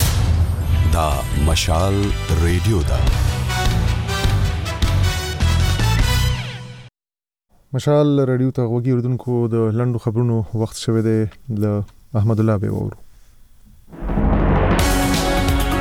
دا مشال ریډیو دا مشال رادیو ته وګورئ اردوونکو د لندو خبرونو وخت شوه دی ل احمد الله به وورو.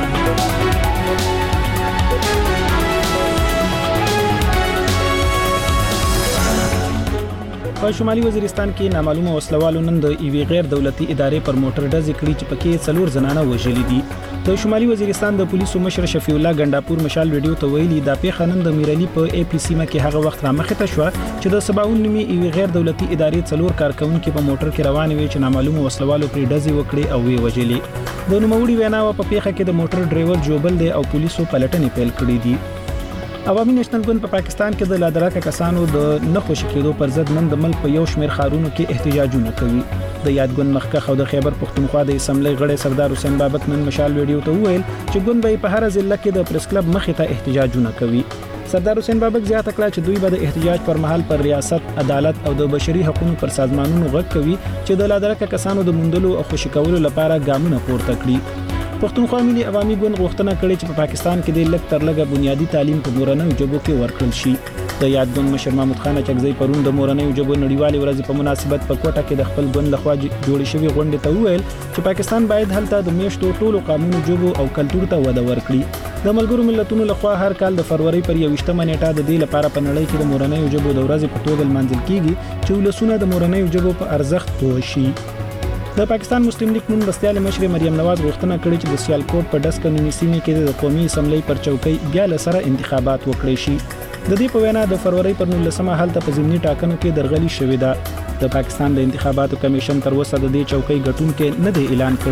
په شمالي وزیرستان کې نامعلومه وسلوالو نن د ایوي غیر دولتي ادارې پر موټر ډزې کړې چې پکې څلور زنانه وژلي دي. د شمالي وزیرستان د پولیسو مشر شفیع الله ګنداپور مشال ویډیو ته ویلي دا پیښه نن د میرالي په اي پي سیمه کې هغه وخت رامخته شو چې د سباون نیمه ایوي غیر دولتي ادارې څلور کارکونکو په موټر کې روان وي چې نامعلومه وسلوالو پر ډزې وکړي او وی وژلي. د نوموړي وینا په پیښه کې د موټر ډرایور جوبل دی او پولیسو پلټنې پیل کړې دي. عوامي نېشنل ګوند په پاکستان کې د لادراکه کسانو د نخوش کېدو پر ضد نن د ملک په یو شمېر ښارونو کې احتجاجونه کوي. د یاد ګوند مخکښ او د خیبر پښتونخوا د اسمبلی غړی سردار حسین بابک نن مشال ویډیو ته وویل چې ګوند به په هر ضلع کې د پریس کلب مخې ته احتجاجونه کوي. سردار حسین بابک زیاته کړه چې دوی به د احتجاج پر مهال پر ریاست، عدالت او د بشري حقوقو پر سازمانونو غږ کوي چې د لادراکه کسانو د موندلو او خوشی کولو لپاره ګامونه پورته کړي. پښتونخوا ملي عوامي ګوند غوښتنه کړې چې په پا پاکستان کې د لږ تر لږه بنیادی تعلیم په مورنیو ژبو کې ورکړل شي. د یاد ګوند مشر محمود خان چکزی پرون د مورنیو ژبو نړیوالې ورځې په مناسبت په کوټه کې د خپل ګوند لخوا جوړې شوې غونډې ته وویل چې پاکستان باید هلته د میشتو ټولو قانوني ژبو او کلتور ته وده ورکړي. د ملګرو ملتونو لخوا هر کال د فروری پر یوویشتمه نیټه د دې لپاره په نړۍ کې د مورنیو ژبو د ورځې په توګه لمانځل کیږي چې ولسونه د مورنیو ژبو په ارزښت پوه شي. د پاکستان مسلم لیگ نون بستیال مشر مریم نواز غوښتنه کړې چې د سیالکوټ په ډس قانوني سیمې کې د قومي اسمبلی پر چوکۍ بیا لسره انتخابات وکړي شي. د دې په وینا د فروری پر نولسمه هلته په ضمني ټاکنو کې درغلي شوې ده. د پاکستان د انتخاباتو کمیشن تر اوسه د دې چوکۍ ګټونکو نه دی اعلان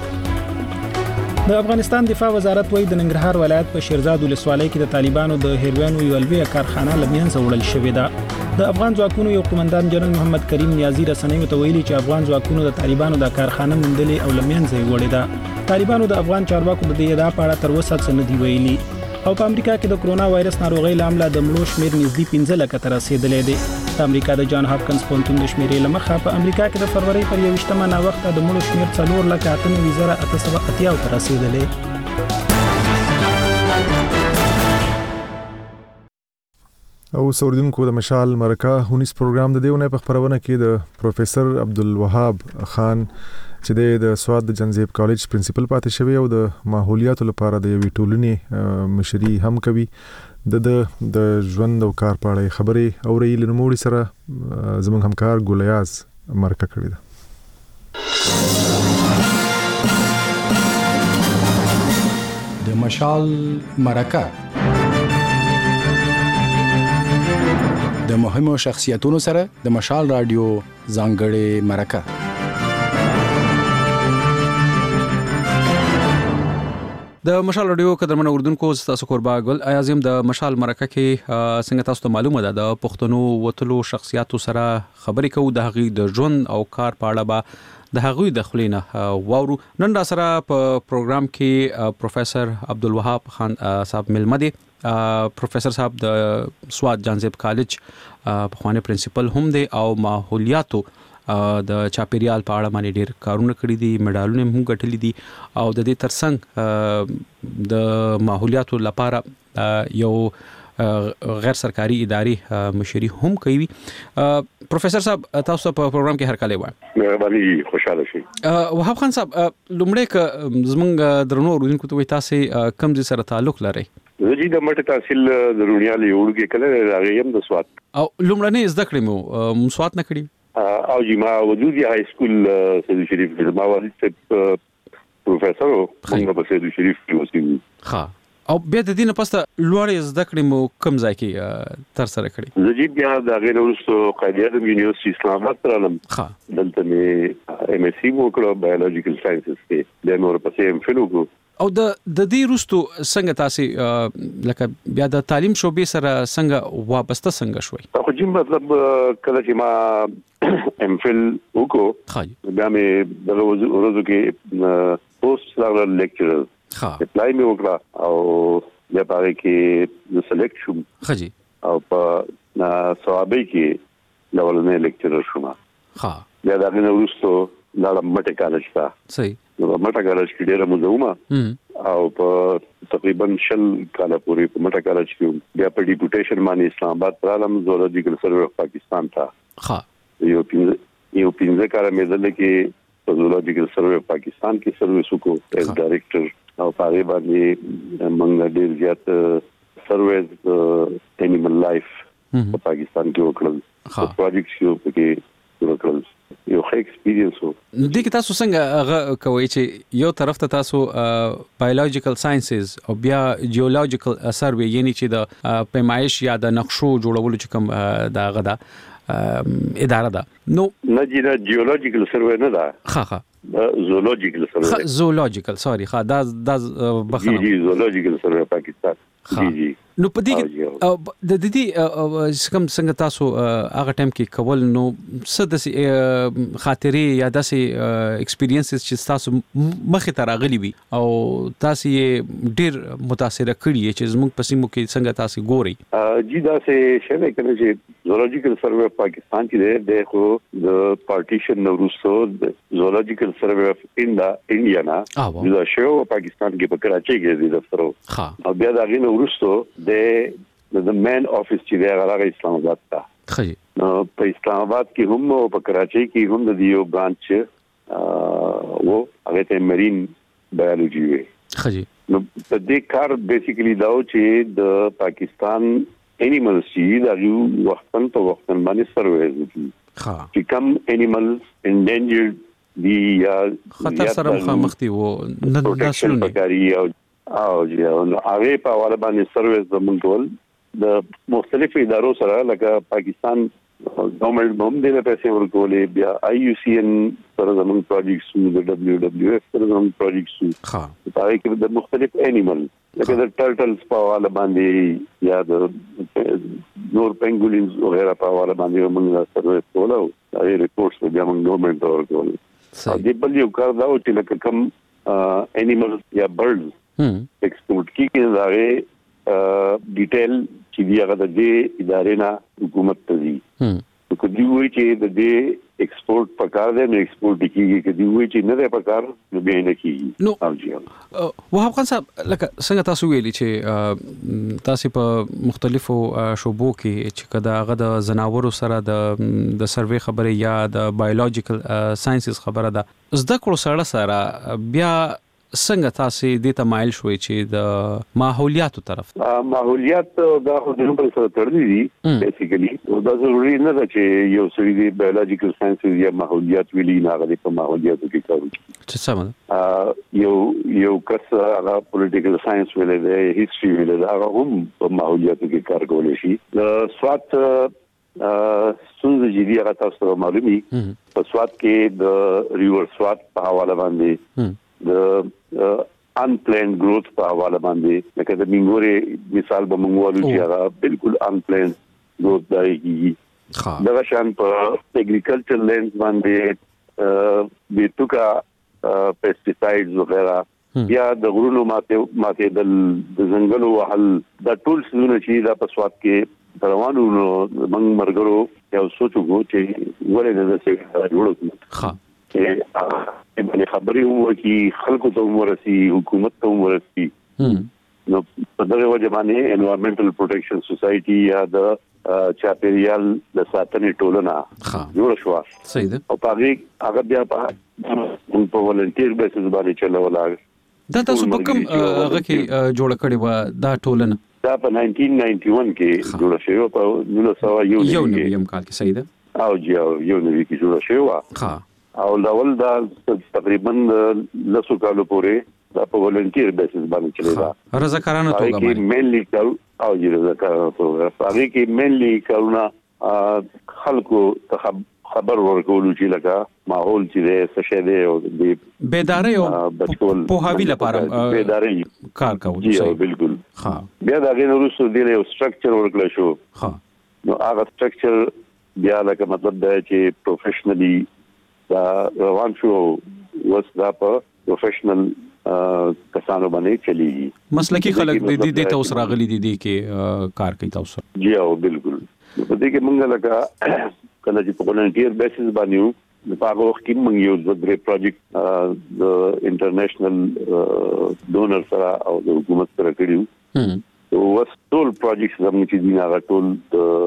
کړي. د افغانستان دفاع وزارت وایي د ننګرهار ولایت په شیرزاد ولسوالۍ کې د طالبانو د هیروینو یو لویه کارخانه له منځه وړل شوې ده. د افغان ځواکونو یو قومندان جنرال محمد کریم نیازی رسنیو ته ویلي چې افغان ځواکونو د طالبانو د کارخانه موندلې او له منځه یې وړې ده. طالبانو د افغان چارواکو د دې ادعا په اړه تر اوسه څه نه دي ویلي. او په امریکا کې د کرونا وایرس ناروغۍ له امله د مړو شمېر نږدې پنځه لکه ته رسېدلی دی. د امریکا د جان هاپکنز پوهنتون د شمېرې له مخه په امریکا کې د فروری پر یوویشتمه ناوخته د مړو شمېر څلور لکه اته نوي زره اته سوه اتیاو ته رسېدلی. او سوردونکو د مشال مرکه هونیس پروګرام د دیونه په خبرونه کې د پروفیسور عبدالوهاب خان چې د سواد د جنزیب کالج پرنسپل پاتې شوی او د ماحولیاتو لپاره د یوې ټولنې مشري هم کوي. د د ژوند او کار په اړه خبرې او ریل نموړي سره زموږ همکار ګولیاز مرکه کړی ده. د مشال مرکه د مهمو شخصیتونو سره د مشال رادیو ځانګړې مرکه. د مشال رادیو قدرمن اوردونکو تاسو قربا ګل اعظم د مشال مرکه کې څنګه تاسو ته معلومه ده د پښتنو وتلو شخصیتو سره خبرې کوو د هغې د ژوند او کار په اړه به د هغوی د خلینه واورو. نن را سره په پروګرام کې پروفیسور عبدالوهاب خان صاحب ملمه دي. پروفیسور صاحب د سواد جانزیب کالج پخوانی پرنسپل هم دی او ماحولیاتو د چاپیریال په اړه باندې ډیر کارونه کړي دي، میډالونه هم ګټلي دي او د دې ترڅنګ د ماحولیاتو لپاره یو غیر سرکاري ادارې مشري هم کوي. پروفیسور صاحب تاسو په پروګرام کې هر کله وای مهرباني خوشاله شي. وهاب خان صاحب لومړی ک زمونږ درنو اوریدونکو ته وای تاسو کوم ځای سره تعلق لرئ؟ زه د مټ تحصیل د رونیالي وړګي کله راغیم د سواد او لومړنۍ زده کړې مو سواد نه کړې او جما وجودي های سکول سید شریف د ما والد صاحب پروفیسور موږ په سید شریف کې اوسېږو. ها او بیا د دې نه پسته لوړې زده کړې مو کوم ځای کې تر سره کړې؟ زه جی بیا د غیر ورستو قائد اعظم یونیورسيټي اسلام آباد ته رالم. ها دلته مې ایم ایس سی وکړه بایولوژیکل ساينسز کې د نور پسې ام فل وکړو. او د د دې روستو څنګه تاسو لکه بیا د تعلیم شوبې سره څنګه وابسته څنګه شوي؟ خو چې مطلب کله چې ما ام فل وکړو بیا مې دغه ورځو کې پوسټ لاګر لیکچرر ها اپلای مې وکړه او بیا پاره کې د سلیکټ شوم. خجی او په ثوابي کې لولنې لیکچرر شوم. ها بیا دغه ورستو لاړم مټه کالج ته. صحیح. نو مټه کالج کې ډېر مزومه او په تقریبا شل کاله پورې په مټه کالج کې بیا په ډیپوټیشن باندې اسلام آباد پرالم زولوجیکل سروې اف پاکستان ته. ها یو پینځه یو پینځه کاله مې دلته کې په زولوجیکل سروې اف پاکستان کې سرویس وکړو ایز ډایریکټر او په هغه باندې موږ ډېر زیات سرویس انیمل لایف په پاکستان کې وکړل پروجیکټ شو پکې وکړل یو ښه ایکسپیرینس وو. د کې تاسو څنګه هغه کوي چې یو طرف ته تاسو بایولوژیکل ساينسز او بیا جیولوژیکل سروې یعنی چې د پیمایش یا د نقشو جوړولو چې کوم دا غدا اداره ده نو نه جی دا جیولوژیکل سروې نه ده ها ها زولوژیکل سروې زولوژیکل سوري ها دا دا بخنه جی زولوژیکل سروې پاکستان جی جی نو په دې کې د دې کوم څنګه تاسو هغه ټایم کې کول نو څه د خاطرې یا د ایکسپیرینسز چې تاسو مخې ته راغلي وي او تاسو یې ډیر متاثر کړی چې زموږ په سیمو کې څنګه تاسو ګوري جی دا څه شنه کنه چې زولوژیکل سروې پاکستان کې ده خو د پارټیشن نورستو زولوژیکل سروې اف انډیا نه دا شو پاکستان کې په کراچۍ کې دي دفترو او بیا دا غي نورستو د د مین افیس چې دی هغه اسلام آباد ته خي نو په اسلام آباد کې هم او په کراچۍ کې هم د یو برانچ وو هغه ته مرین بایولوژي وي خي نو په دې کار بیسیکلی دا و چې د پاکستان انیملز چې دا یو وختن په وختن باندې سروې دي ها چې کوم انیملز انډینجرډ دي یا خطر سره مخامخ دي وو نسلونه پکاري او او جی نو هغه په حواله باندې سرویس زمونږ ټول د مختلفو ادارو سره لکه پاکستان ګورنمنت هم دې پیسې ورکولې بیا آی یو سی ان سره زمونږ پروجیکټس د دبليو دبليو اف سره زمونږ پروجیکټس ها په هغه کې د مختلف انیمل لکه د ټرټلز په حواله باندې یا د نور پنګولینز وغیرہ په حواله باندې موږ سرویس کولو هغه ریپورټس بیا موږ ګورنمنت ته ورکول دې بل یو کار دا و چې لکه کوم انیمل یا برډز ایکسپورټ کیږي دا غي ډیټیل چې دی هغه د دې ادارې نه حکومت ته دي کو دی وی چې د دې ایکسپورټ پکار دی نو ایکسپورټ کیږي چې دی وی چې نه ده پکار نو به نه کیږي نو وهاب خان صاحب لکه څنګه تاسو ویلي چې تاسو په مختلفو شوبو کې چې کدا هغه د زناورو سره د د سروې خبره یا د بایولوژیکل ساينسز خبره ده زده کړو سره سره بیا څنګه تاسو دې ته مایل شوي چې د ماحولیاتو طرف ماحولیات دا خو د نوبل سره تړلي دي بیسیکلی او دا ضروري نه ده چې یو سړي د بایولوژیکل ساينسز یا ماحولیات ویلي نه غلي په ماحولیاتو کې کار وکړي چې څه مطلب یو یو کس هغه پولیټیکل ساينس ویلي دی هیستوري ویلي دی هغه هم په ماحولیاتو کې کار کولی شي د سوات څنګه چې دی هغه تاسو معلومي په سوات کې د ریور سوات په حواله باندې د انپلانډ گروث په حواله باندې لکه د منګوري مثال به منګوالو چې هغه بالکل انپلانډ گروث دی دا شان په اګریکلچر لینډ باندې بیتوکا پیسټیسایډز وغیرہ یا د غرونو ماته ماته د ځنګلو وحل د ټول څه چې دا په سواد کې روانو موږ مرګرو یو سوچو چې ولې د څه جوړو ها باندې خبرې وو چې خلکو ته ورسي حکومت ته ورسي نو په دغه وجه باندې انوایرنمنټل پروټیکشن سوسايټي یا د چاپیریال د ساتنې ټولنه جوړ شو صحیح ده او په هغه بیا په ولنټیر بیسس باندې چلول دا تاسو په کوم هغه کې جوړ کړی و دا ټولنه دا په ناينټين ناينټي ون کې جوړ شوی په نولس سوه یو یو نیم کال کې صحیح ده او یو یو نوي کې جوړ شوی و ها او ډول دا تقریبا لسو کالو پورې دا په ولنټیر بیسس باندې چلیدا رضاکارانه توګه باندې مینلی کاو او یې رضاکارانه توګه هغه کې مینلی کاونه خلکو خبر ورکول چې لکه ماحول چې څه شه دی او د بیداری او په هاوی لپاره بیداری کار کوي جی بالکل ها بیا دا غوښتل وروسته دی یو سټرکچر ورکړل شو ها نو هغه سټرکچر بیا لکه مطلب دا چې پروفیشنلی دا روان شو وس دا په پروفیشنل کسانو باندې چلی مسلکی خلک د دې د توسر غلي دي کې کار کوي تاسو جی او بالکل په دې کې موږ لکه کله چې په ولنټیر بیسس باندې په هغه وخت کې موږ یو د پروجیکټ د انټرنیشنل ډونر سره او د حکومت سره کړیو او وس ټول پروجیکټ زموږ چې دی هغه ټول د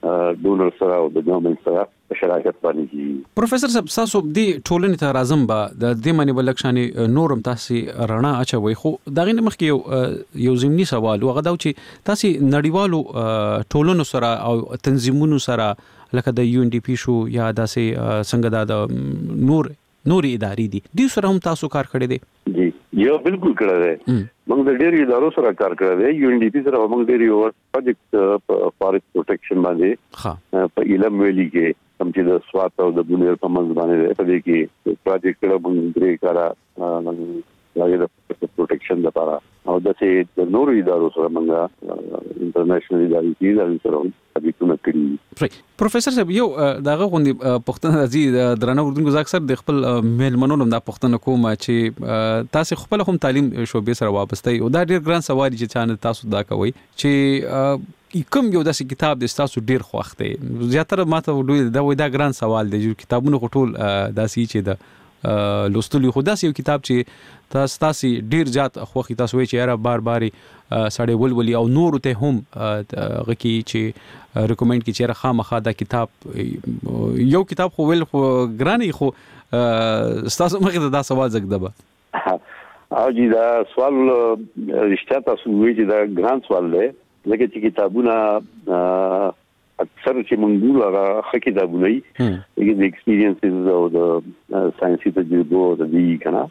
ډونر سره او د ګورنمنت سره شراکت باندې کی پروفیسور صاحب تاسو د ټولنې ته راځم به د دې معنی بلکشاني نورم تاسو رڼا اچوي خو دا غي مخکې یو یو زمینی سوال وغه دا چې تاسو نړیوالو ټولنو سره او تنظیمونو سره لکه د یو ان ډي پی شو یا داسې څنګه د نور نوري ادارې دي د سره هم تاسو کار کړی دی جی یو بالکل کړی دی موږ د ډېری ادارو سره کار کړی دی یو ان ډي پی سره موږ ډېری یو پروجیکټ فارست پروټیکشن باندې ها په ایلم ویلي کې هم چې د سوات او د بونیر په منځ باندې په دې کې پروجیکټ کړه موږ درې کارا لایي د پروټیکشن لپاره او د څه د نورو ادارو سره موږ انټرنیشنل ادارې دي د سره د کومه کړی پروفیسور صاحب یو دغه غوندي پښتنه راځي درنه اردوونکو اکثر د خپل میل منونو د پښتنه کومه چې تاسو خپل هم تعلیم شوبې سره وابسته او دا ډیر ګران سوال چې چانه تاسو دا کوي چې کوم یو داسې کتاب د تاسو ډیر خوښ دی زیاتره ماته وډوي دا وای دا ګران سوال دی چې کتابونه ټول داسې چې د لوستلو خو داسې یو کتاب چې تاسو تاسو ډیر زیات خوښی تاسو وایي چې را بار بار سړی ولولي او نور ته هم غکی چې ریکمند کی چې خامخا دا کتاب یو کتاب خو ول خو ګرانی خو تاسو مخه دا سوال زګدبه او جی دا سوال رښتیا تاسو وایي چې دا ګران سوال دی لکه چې کتابونه اکثر چې موږ هغه خکې دا بولای چې د ایکسپیرینسز او د ساينسي تجربو د دې کنه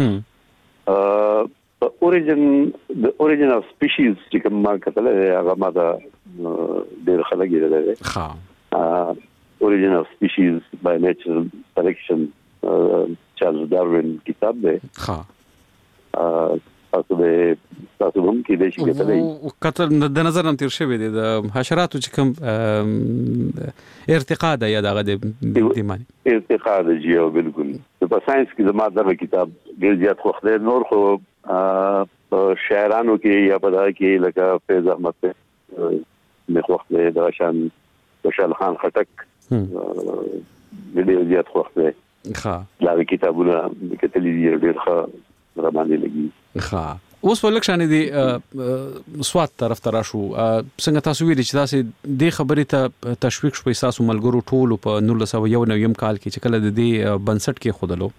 ا اوريجن د اوريجن اف سپیشیز چې کوم ما کتل هغه ما دا ډېر خلک یې ده ها اوريجن اف سپیشیز بای نیچرل سلیکشن چارلز ډاروین کتاب دی ها تاسو به تاسو هم کې د شي کتلې کتل د نظر نن تیر شوی دی د حشراتو چې کوم ارتقاء د یا دغه د معنی ارتقاء د جیو بالکل په ساينس کې زما دغه کتاب ډیر زیات خوښ دی نور خو شاعرانو کې یا په دغه کې لکه فیض احمد ته مې خوښ دی د شان خوشحال خان خټک ډیر زیات خوښ دی ښه دا کتابونه کتلې دي ډیر ښه را باندې لګي ښه اوس ولکشانې دی سوات طرف ته راشو څنګه تاسو ویلي چې تاسو د خبرې ته تشویق شوي تاسو ملګرو ټول په نولس سوه یو نویم کال کې چې کله د دې بنسټ کې خودلو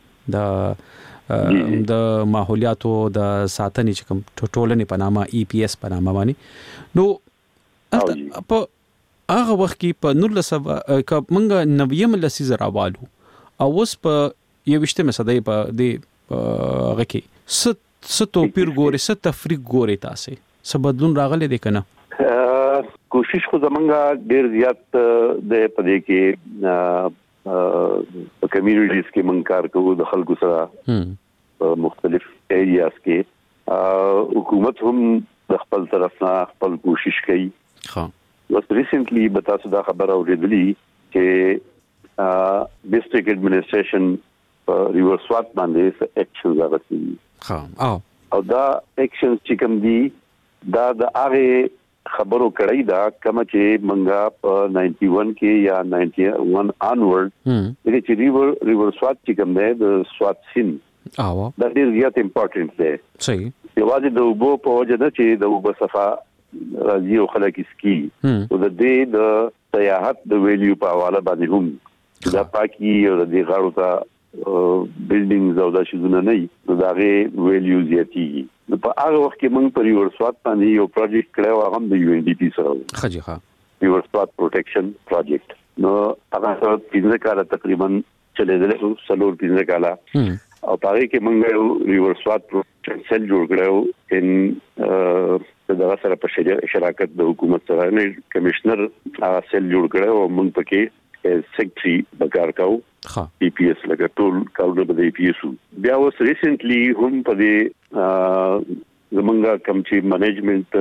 د د ماحولیاتو د ساتنې چې کوم ټولنې په نامه ای پی ایس په نامه باندې نو په هغه وخت کې په نولس سوه ک منګه نویم لسیزه راوالو او اوس په یوشتمه صدې په دې هغه کې ست ستو پیر ګوري ست تفریق ګوري تاسو څه بدلون راغلی دی کنه کوشش خو زمونږه ډیر زیات د پدې کې په کمیونټیز کې مونږ کار کوو د خلکو سره مختلف ایریاز کې حکومت هم د خپل طرف نه خپل کوشش کوي ها اوس ریسنټلی به تاسو دا خبر اوریدلی چې ډیسټریکټ ایڈمنسټریشن ریور سوات باندې اکشن راغلي ها او او دا اکشن چې کوم دي دا د هغه خبرو کړی دا کوم چې منګه په نائنٹی ون کې یا نائنٹی ون انورډ د چې ریور ریور سوات چې کوم دی د سوات سین او دا ډیر زیات امپورټنت دی صحیح یوازې د وبو په وجه نه چې د وبو صفه راځي او خلک سکی او د دې د سیاحت د ویلیو په حواله باندې هم دا پاکي او د دې غاړو ته بلډینګز او دا شیزونه نه نو دا غي ویلیو زیاتیږي نو په هغه وخت کې موږ په ریور سوات باندې یو پروجیکټ کړو هغه د یو ان ډي پی سره خجي ها ریور سوات پروټیکشن پروجیکټ نو هغه پنځه کاله تقریبا چلېدل سلور پنځه کاله او هغه کې موږ ریور سوات پروټیکشن سیل جوړ کړو ان دا سره په شراکت د حکومت سره نه کمشنر سیل جوړ کړو او موږ پکې سیکټري بکار کاو ها ای پی ایس لکه ټول کاوډر په ای پی ایس بیا اوس ریسنټلی هم په دې زمونږه کم چې منیجمنت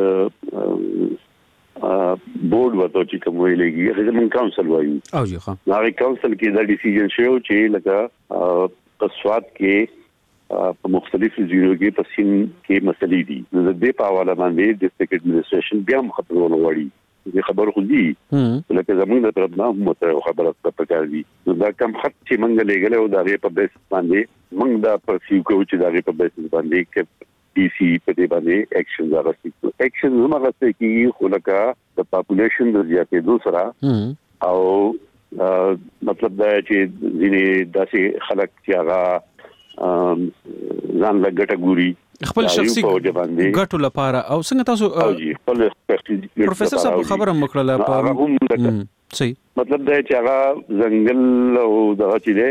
بورډ وته چې کوم ویلېږي هغه زمونږ کونسل وایي او جی ها هغه کونسل کې دا ډیسیژن شو چې لکه په سوات کې په مختلفو ځایونو کې په سین کې مسلې دي د دې په حواله باندې ډیسټریکټ ایڈمنسټریشن بیا خبرونه وړي دې خبر خو دي لکه زمونږ د طرف نه هم ته خبره پکار دي دا کم خط چې مونږ لګل او دا غي په بیس باندې مونږ دا پرسیو کوو چې دا غي په بیس باندې کې डी सी په دې باندې اکشن راغستې اکشن هم راغستې کی خو لکه د پاپولیشن د زیاتېدو سره او مطلب دا چې ځینې داسې خلک چې هغه ځان له ګټه ګوري خپل شخصي ګټو لپاره او څنګه تاسو خپل پروفیسور صاحب خبره مکړه په صحیح مطلب دا چې هغه ځنګل او دغه چې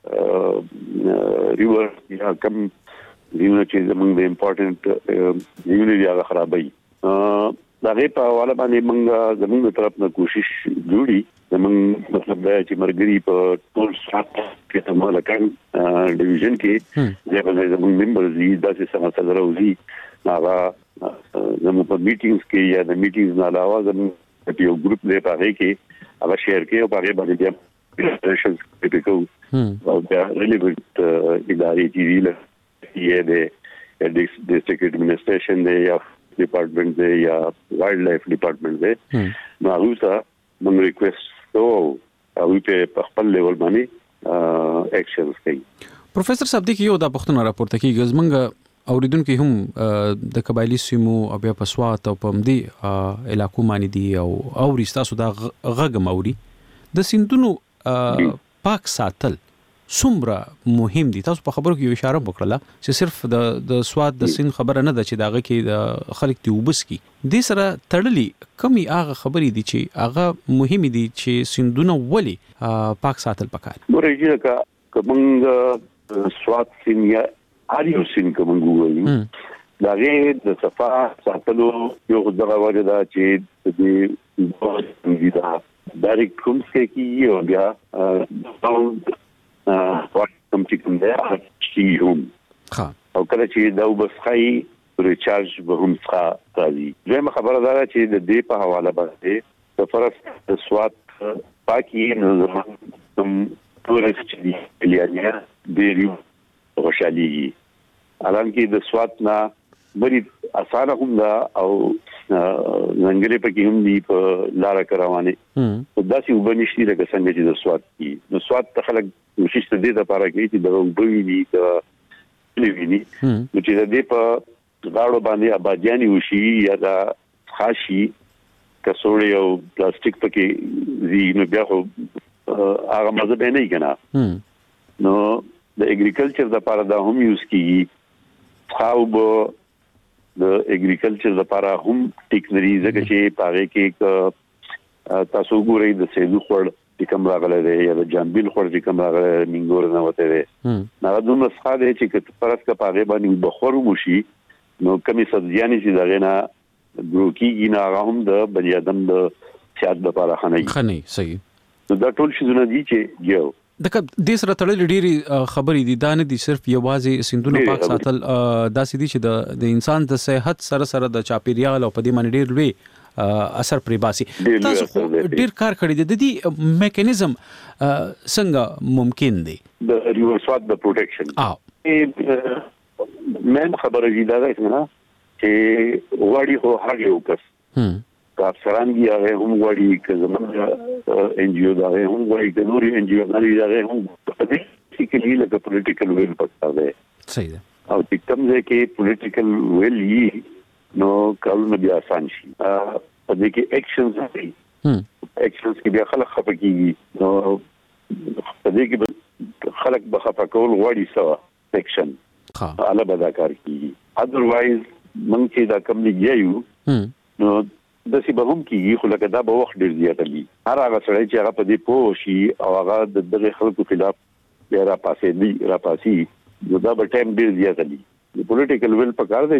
دی ریور یا کم دیونه چې زمونږ د امپورټنت دیونه دی هغه خرابوي دا غي په حواله باندې موږ زمونږ طرف نه کوشش جوړي زمونږ مطلب دا چې مرګري په ټول سات کې تمام لکان ډیویژن کې زموږ زمونږ ممبرز دي داسې سماسه راوځي هغه زموږ په میټینګز کې یا د میټینګز نه علاوه زموږ یو ګروپ دی په هغه کې هغه شیر کې او هغه باندې بیا پریشنز کې او دا ریلیونت ادارې دي یې د ډیسټریکټ ایڈمنسټریشن دی یا ډپارټمنټ دی یا وایلډ لایف ډپارټمنټ دی نو هغه موږ ریکوست کوو او په خپل لیول باندې اکشنز کوي پروفیسور صاحب د یو د پښتون راپورته کیږي زمونږ اوریدونکو هم د قبایلی سیمو او بیا په سوات او په مدي علاقو باندې دي او اورستاسو د غږ موري د سیندونو پاک ساتل څومره مهم دي تاسو په خبرو کې اشاره وکړه چې صرف د د سواد د سین خبره نه ده چې داغه کې د خلک تی وبس کی د سره تړلي کمی هغه خبرې دي چې هغه مهم دي چې سیندونه ولی پاک ساتل پکار ورېږي کا کومنګ سواد سین یا اړیو سین کومنګ وایي داغه د صفا ساتلو یو دغه وجه دا چې د دا ډایرکټ کوم څه کې یو بیا ا کوم چې کوم دی چې هم ها او کله چې دا وبسخای ریچارج به هم ښه راځي زموږ خبره دا چې د دې په حواله باندې د فرص د سواد پاکي نو زموږ ټورست دي لیانیا ډېری خوشالي الان کې د سواد نه بری اسانه هم دا او زنګری پکې هم دی په لار کروانه او داسې وبنشتي لکه څنګه چې د سواد کی نو سواد ته خلک کوشش ته دې لپاره کوي چې د وبوي د لویني نو چې د دې په غاړو باندې آبادیانی وشي یا د خاصي کڅوړې او پلاستیک پکې زی نو بیا خو هغه مزه به نه کنا نو د اګریکلچر لپاره دا هم یوز کیږي خاوب د اګریکلچر لپاره هم ټیکنالوژي زګه چې پاره کې تاسو ګورئ د سېلو خور چې کوم راغله دی یا د جامبیل خور چې کوم راغله منګور نه وته دی نو د نو ښه دی چې پرس کا پاره باندې بخور وشي نو کمی سبزیانی چې دغه نه ګروکی نه هم د بنی ادم د صحت لپاره خنۍ خنۍ صحیح نو دا ټول شي زونه دي چې یو دغه د سره تړلې ډېری خبرې دي دا نه دي صرف یوازې سیندونه پاک ساتل داسې دي چې د د انسان د صحت سره سره د چاپیریال او په دې باندې ډېر لوی اثر پرې باسي تاسو ډېر کار کړی دی د دې میکانیزم څنګه ممکن دی د ریورسات د پروټیکشن او مې خبره دي دا څنګه چې وړي هو هغه یو کس کا افسران دی هغه هم وړي که زمونږ ان جی او دا هم وړي د نوري ان جی او نه دی هغه هم په دې کې لکه پولیټیکل ویل پکار دی صحیح ده او چې کوم ځای کې پولیټیکل ویل یې نو کارونه بیا آسان شي په دې کې اکشنز دي اکشنز کې بیا خلک خپه کیږي نو په دې کې خلک به خپه کول غواړي سوا اکشن ها اله به دا کار کیږي اذروایز مونږ چې دا کوم لګیو نو د سی به هم کیږي خو لکه دا به وخت ډیر زیات دی هر هغه سړی چې هغه په دې پوه شي او هغه د دغه خلکو خلاف بیا را پاسې دی را پاسي نو دا به ټایم ډیر زیات دی د پولیټیکل ویل په کار دی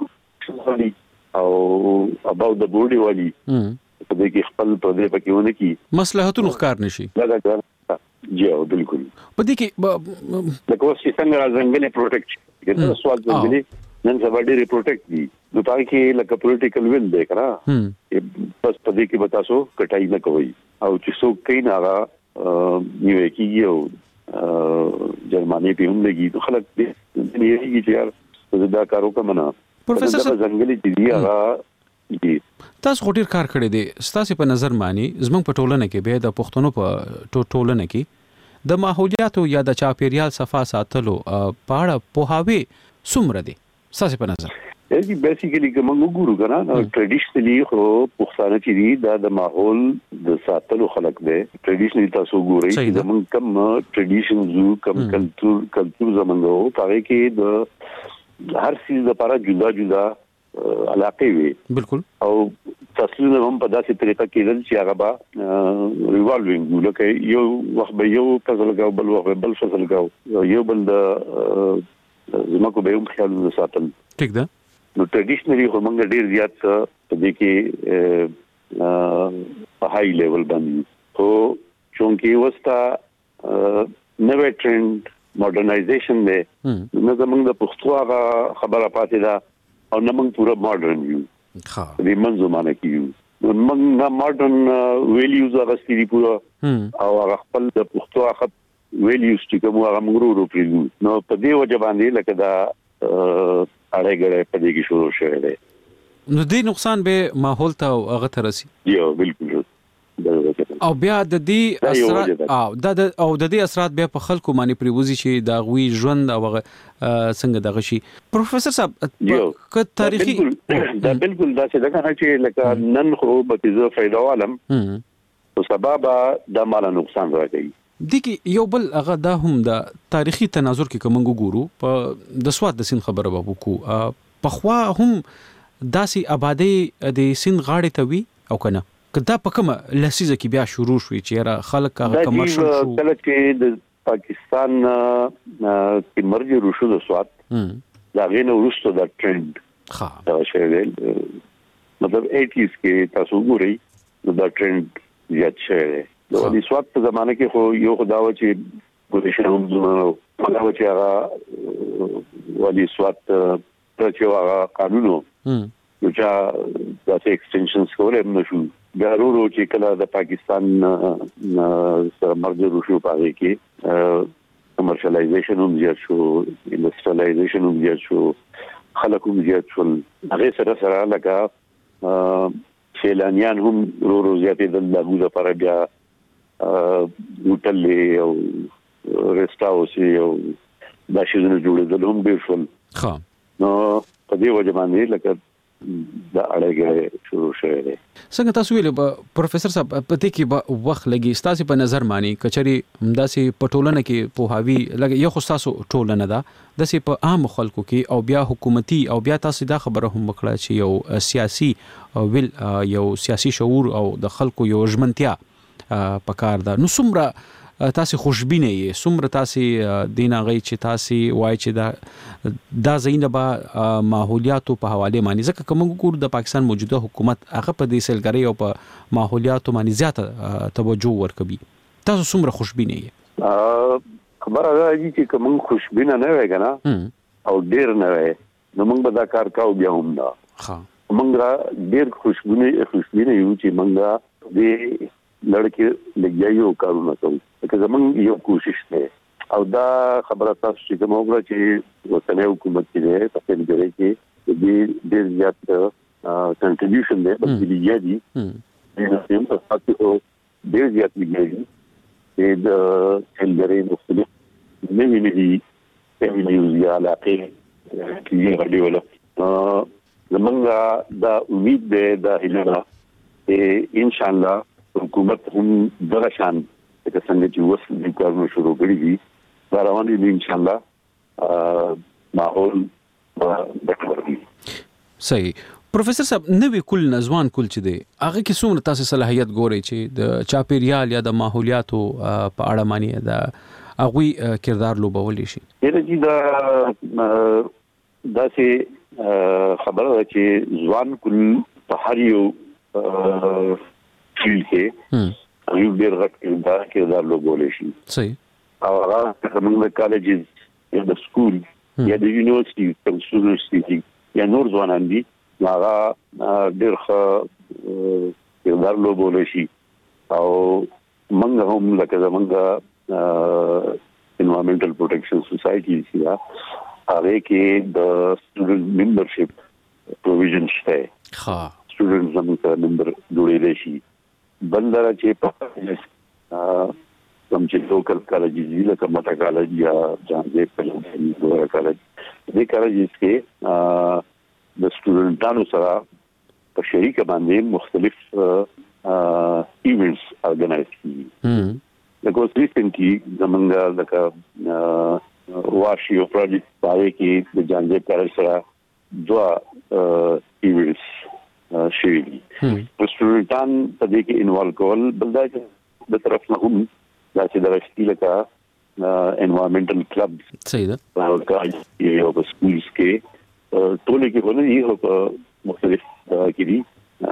چې او اباوت د بورډي والی په دې کې خپل په دې پکې ونه کی مصلحتونو ښکار نشي دا دا جی او بالکل په دې کې د کوڅې څنګه ځنګلې پروټیکټ کېږي سوال ځنګلې نن سبا ډېری پروټیکټ دي نو پای کې لکه پولیټیکل ویل دی کنه بس په دې کې بتاسو کټای نه کوي او چې څوک کین هغه نیو کېږي او جرمانی په هم لګي خلک دې نه یې چې یار دا کارو کوم نه پروفیسور ځنګلې دي هغه تاسو خو ډیر کار کړی دی ستاسو په نظر مانی زموږ په ټولنه کې به د پښتنو په ټولنه کې د ماحولیاتو یا د چاپیریال صفا ساتلو په اړه په هاوی څومره دي ساسي په نظر دی بیسیکلی کوم وګورو کنه نو ټریډیشنلی خو پښتانه چې دی دا د ماحول د ساتلو خلق دی ټریډیشنلی تاسو ګورئ چې زمون کم ټریډیشن زو کم کلچر کلچر زمونږ هغه کې د هر څه لپاره جدا جدا علاقې وي بالکل او تاسو نه هم په داسې طریقه کې چې هغه با ریوالوینګ لکه یو وخت به یو فصل کاو بل وخت بل فصل کاو یو بل د زمکو به هم خیال ساتل ٹھیک ده نو ټریډیشنلی خو موږ ډیر زیات په دې کې په هاي لیول باندې خو چونکی وستا نوې ټرند ماډرنایزیشن دی نو زموږ د پښتو هغه خبره پاتې ده او نه موږ پورا ماډرن یو ها دې منځونه کې یو موږ ماډرن ویلیوز هغه ستوري پورا او هغه خپل د پښتو هغه ویلیوز چې کوم هغه موږ ورو پریږو نو په دې وجه باندې لکه دا اړه غړې په دې کې شروع شوه دی نو دې نقصان به ماحول ته هغه ترسي یو بالکل او بیا د دې اثرات او د او د دې اثرات بیا په خلکو باندې پریوزي چې دا غوي ژوند او څنګه دغه شي پروفیسور صاحب ک تاریخي دا بالکل دا څه دغه چې لکه نن خو به تاسو فائدہ عالم او سبب دا مال نقصان راځي دغه یو بل هغه دا هم د تاریخي تناظر کې کوم ګورو په د سواد د سین خبره به وکړو په خوا هم داسي آبادی د سین غاړې ته وی او کنه کدا په کومه لسیزه کې بیا شروع شوې چې را خلک هغه کمرشل شو کله چې د پاکستان کې مرجع روشو د سواد دا غینه ورسته د ټرند ها دا شوی مطلب اټیز کې تاسو ګورئ دا ټرند زیات شوی د ولې سواد په زمانه کې خو یو خداو چې پوزیشن هم زمونږ خداو چې هغه ولې سواد ته چې هغه قانونو نو چې داسې ایکستنشنز کولای نشو بیا ورو چې کله د پاکستان سره مرګ وشو پاره کې کمرشلایزیشن هم زیات شو انډستریالایزیشن هم زیات شو خلک هم زیات شول هغه سره سره لکه سیلانیان هم ورو زیاتې د لګو لپاره بیا هوټل او ریسټ هاوس او دا شیزونه جوړېدل هم ډیر شول ها نو په دې وجه باندې لکه دا اړه شروع شوه دی څنګه تاسو ویل پروفیسور صاحب په دې کې به وخت لګي ستاسو په نظر مانی کچري همداسي پټولنه کې په هاوی لګي یو خو تاسو ټولنه ده د سي په عام خلکو کې او بیا حکومتي او بیا تاسو دا خبره هم وکړه چې یو سیاسي ویل یو سیاسي شعور او د خلکو یو ژمنتیا پکار ده نو څومره تاسو خوشبینه یې څومره تاسو دینه غي چې تاسو وای چې دا دا زینه با ماحولیاتو په حواله معنی ځکه کوم ګور د پاکستان موجوده حکومت هغه په دې سلګری او په ماحولیاتو باندې زیاته توجه ورکوي تاسو څومره خوشبینه یې خبره ده چې کوم خوشبینه نه وای کنه او ډیر نه وای نو موږ به دا کار کاو بیا هم دا ها موږ ډیر خوشبینه خوشبینه یو چې موږ دې لړکې لګیایو کارونه کوو که زمونږ یو کوشش دی او دا خبره تاسو چې کوم وګړه چې وطني حکومت کې په دې ځای کې د ډیر زیات کنټریبیوشن دی په دې یادي نو هم تاسو ډیر زیات لګیږي د څلګري مختلف نوې نوې فیمینیوز یا علاقې کې غړي ولا زمونږ دا امید دی دا هیله ان شاء الله حکومت هم دغه شان د څنګه چې وسل د کارونو شروع کړی دي دا روان دي ان شاء الله ماحول بدلوي صحیح پروفیسور صاحب نوې کل نزوان کل چې دی هغه کې څومره تاسو صلاحیت ګوري چې د چاپیریال یا د ماحولیاتو په اړه معنی دا هغه کردار لوبول شي دا چې دا داسې خبره چې ځوان کل په هر یو فیل کې یو ډیر غټ کردار کردار لوبول شي صحیح او هغه زموږ د کالجز یا د سکول یا د یونیورسيټي کوم سټوډنټس دي یا نور ځوانان دي هغه ډیر ښه کردار لوبول شي او موږ هم لکه زموږ انوایرنمنټل پروټیکشن سوسایټي چې هغه کې د سټوډنټ ممبرشپ پروویژن شته ها سټوډنټ زموږ ممبر جوړېدل شي بندر چې په کوم چې لوکل کالج دي لکه ماټا کالج یا ځانګړي په لوکل کالج د کالجز کې د سټوډنټانو سره په شریکه باندې مختلف ایونټس ارګنایز کیږي. لکه اوس ریسنټلی زمونږ لکه واشي او پروجیکټ پاره کې د جانځي کالج سره دوا ایونټس شوي دي. سټوډنټان په دې کې انوالو کول بل دا چې د طرف نه هم دا چې د رښتیا لکه انوایرنمنټل کلبز صحیح ده او کاج یو په سکولز کې ټول کې ونه دي او مختلف کې دي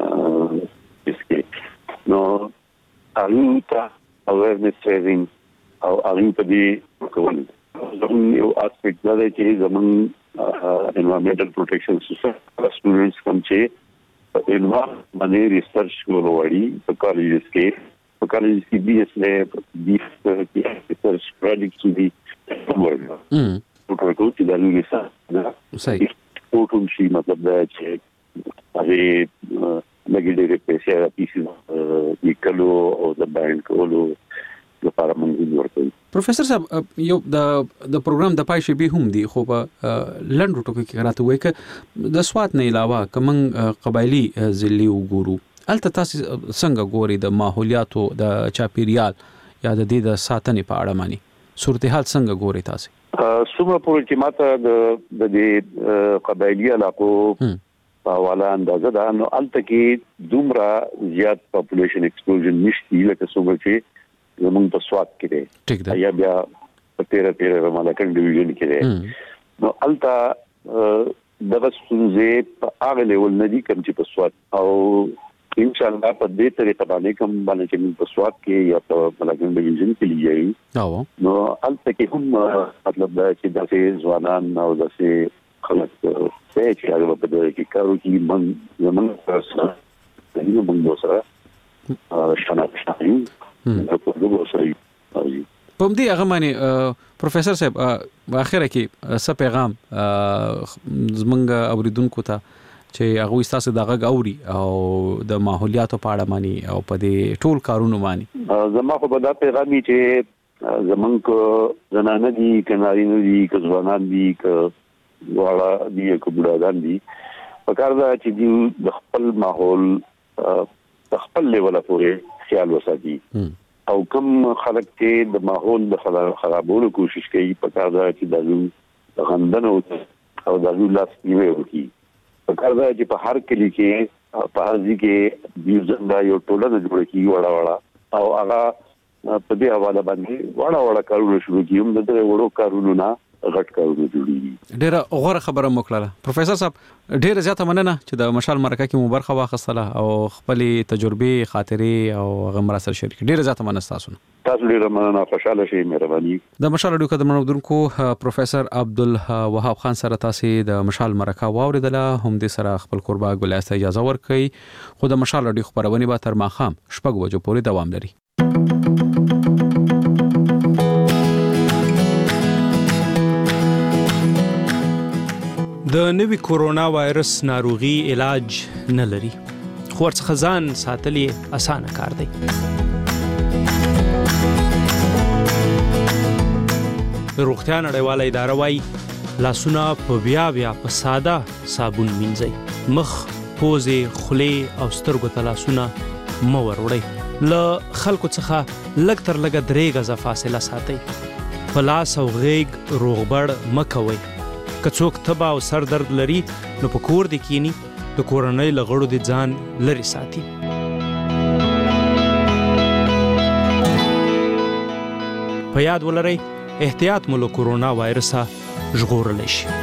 اسکے نو اړوتا اویرنس ریزینګ او اړو په دې کول زموږ یو اسپیکټ دا دی چې زموږ انوایرنمنټل پروټیکشن سوسایټي سټوډنټس کوم چې انوایرنمنت باندې ریسرچ کولوړي په کالجز کې په کالجز کې بي اس نه بي اس ریسرچ پروجیکټ دي ورته په کوم چې د لوګي سره صحیح اوټون شي مطلب دا چې هغه لګیدل پیسې پیسې د کلو او د بانک کولو لپاره موږ ورته. پروفیسور صاحب یو د د پروګرام د پای شی به هم دی خو په لنډ ټکو کې راته وایي ک د سواد نه علاوه کوم قبایلی ضلع وګورو الته تاسو څنګه ګوري د ماحولیاتو د چاپیریال یا د دې د ساتنې په اړه مانی صورتحال څنګه ګوري تاسو؟ څومره پورې چې ماته د د دې قبایلی علاقو په حواله اندازه ده نو الته کې دومره زیات پاپولیشن ایکسپلوژن نشته لکه څنګه چې زمونږ په سواد کې دی یا بیا په تیرا تیرا مالکن ډیویژن کې دی نو الته دغه څنګه په هغه لیول نه دي کوم چې په سواد او ان شاء الله په دې طریقه باندې کوم باندې چې په سواد کې یا په مالکن ډیویژن کې لیږي نو الته کې هم مطلب دا چې داسې ځوانان او داسې خلک چې هغه په دې کې کارو کې من زمون سره د دې موږ سره شناخت شایو په دغه سره په دې هغه معنی پروفیسور صاحب اخره کې څه پیغام زمونږ اوریدونکو ته چې هغه تاسو دغه غوري او د ماحولیاتو په اړه معنی او په دې ټول کارونو معنی زما په دا پیغامي چې زمونږ زنانه دي کنارینو دي ځوانان دي واړه دي کومړادان دي په کار دا چې دی د خپل ماحول د خپل لیول پورې خیال وساتي او کوم خلک چې د ماحول د خرابولو کوشش کوي په کار دا چې د غندنه او د لاس نیوي وکړي په کار دا چې په هر کلی کې په هر ځای کې د ځنګا یو ټولنه جوړ کیږي وړا وړا او هغه په دې حواله باندې وړا وړا کارونه شروع کیږي د دې وړو کارونو نه غټ کارونه جوړیږي. ډیره غوړه خبره مو کړله پروفیسور صاحب ډیره زیاته مننه چې د مشال مرکه کې مو برخه واخیستله او خپل تجربې خاطرې او غمر سره شریک ډیره زیاته مننه تاسو تاسو ډیره مننه خوشاله شئ مهرباني. د مشال اډو قدمنو درکو پروفیسور عبدالوهاب خان سره تاسو د مشال مرکه واوریدله هم د سره خپل قربا ګلاسته اجازه ورکړي خو د مشال اډو خبرونه به تر ماخام شپږ بجو پورې دوام لري. د نوي کورونا وایرس ناروغي علاج نه لري خو ورڅخه ځان ساتل یې اسانه کار دی. روغتیا نړیواله اداره وايي لاسونه په بیا بیا په ساده صابون مینځئ مخ پوزې خولې او سترګو ته لاسونه مه وروړئ له خلکو څخه لږ تر لږه درې غزه فاصله ساتئ په لاس او غیږ روغبړ مه کوئ که څوک تبه او سر درد لري نو په کور دې کینی د کورنۍ له غړو دې ځان لرې ساتي. په یاد ولرئ احتیاط مو له کورونا وایرسه ژغورلی شي.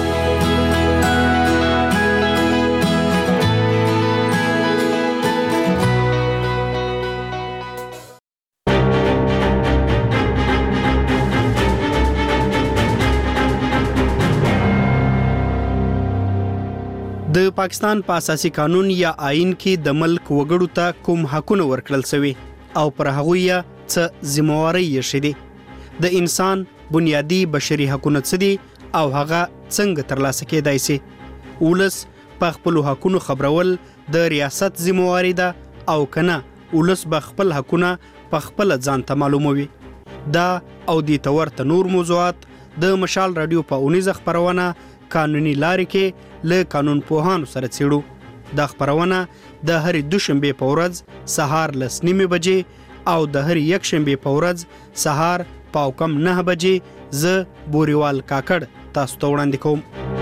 د پاکستان په اساسي قانون یا آئین کې د ملک وګړو ته کوم حقونه ورکړل شوي او پر هغه یې څه ذمہواری یې شې د انسان بنیادی بشري حقونه څه دي او هغه څنګه ترلاسه کېدای شي. ولس په خپل حقونو خبرول د ریاست ذمہواری ده او کنه ولس به خپل حقونه په خپل ځان ته معلوموي. دا او د تورته نور موضوعات د مشال رادیو په اونیزه خبرونه قانوني لارې کې له قانون پوهانو سره څېړو. دا خپرونه د هرې دوشنبې په ورځ سهار لس نیمې بجې او د هرې یکشنبې په ورځ سهار پاو کم نه بجې زه بوریوال کاکړ تاسو ته وړاندې کوم.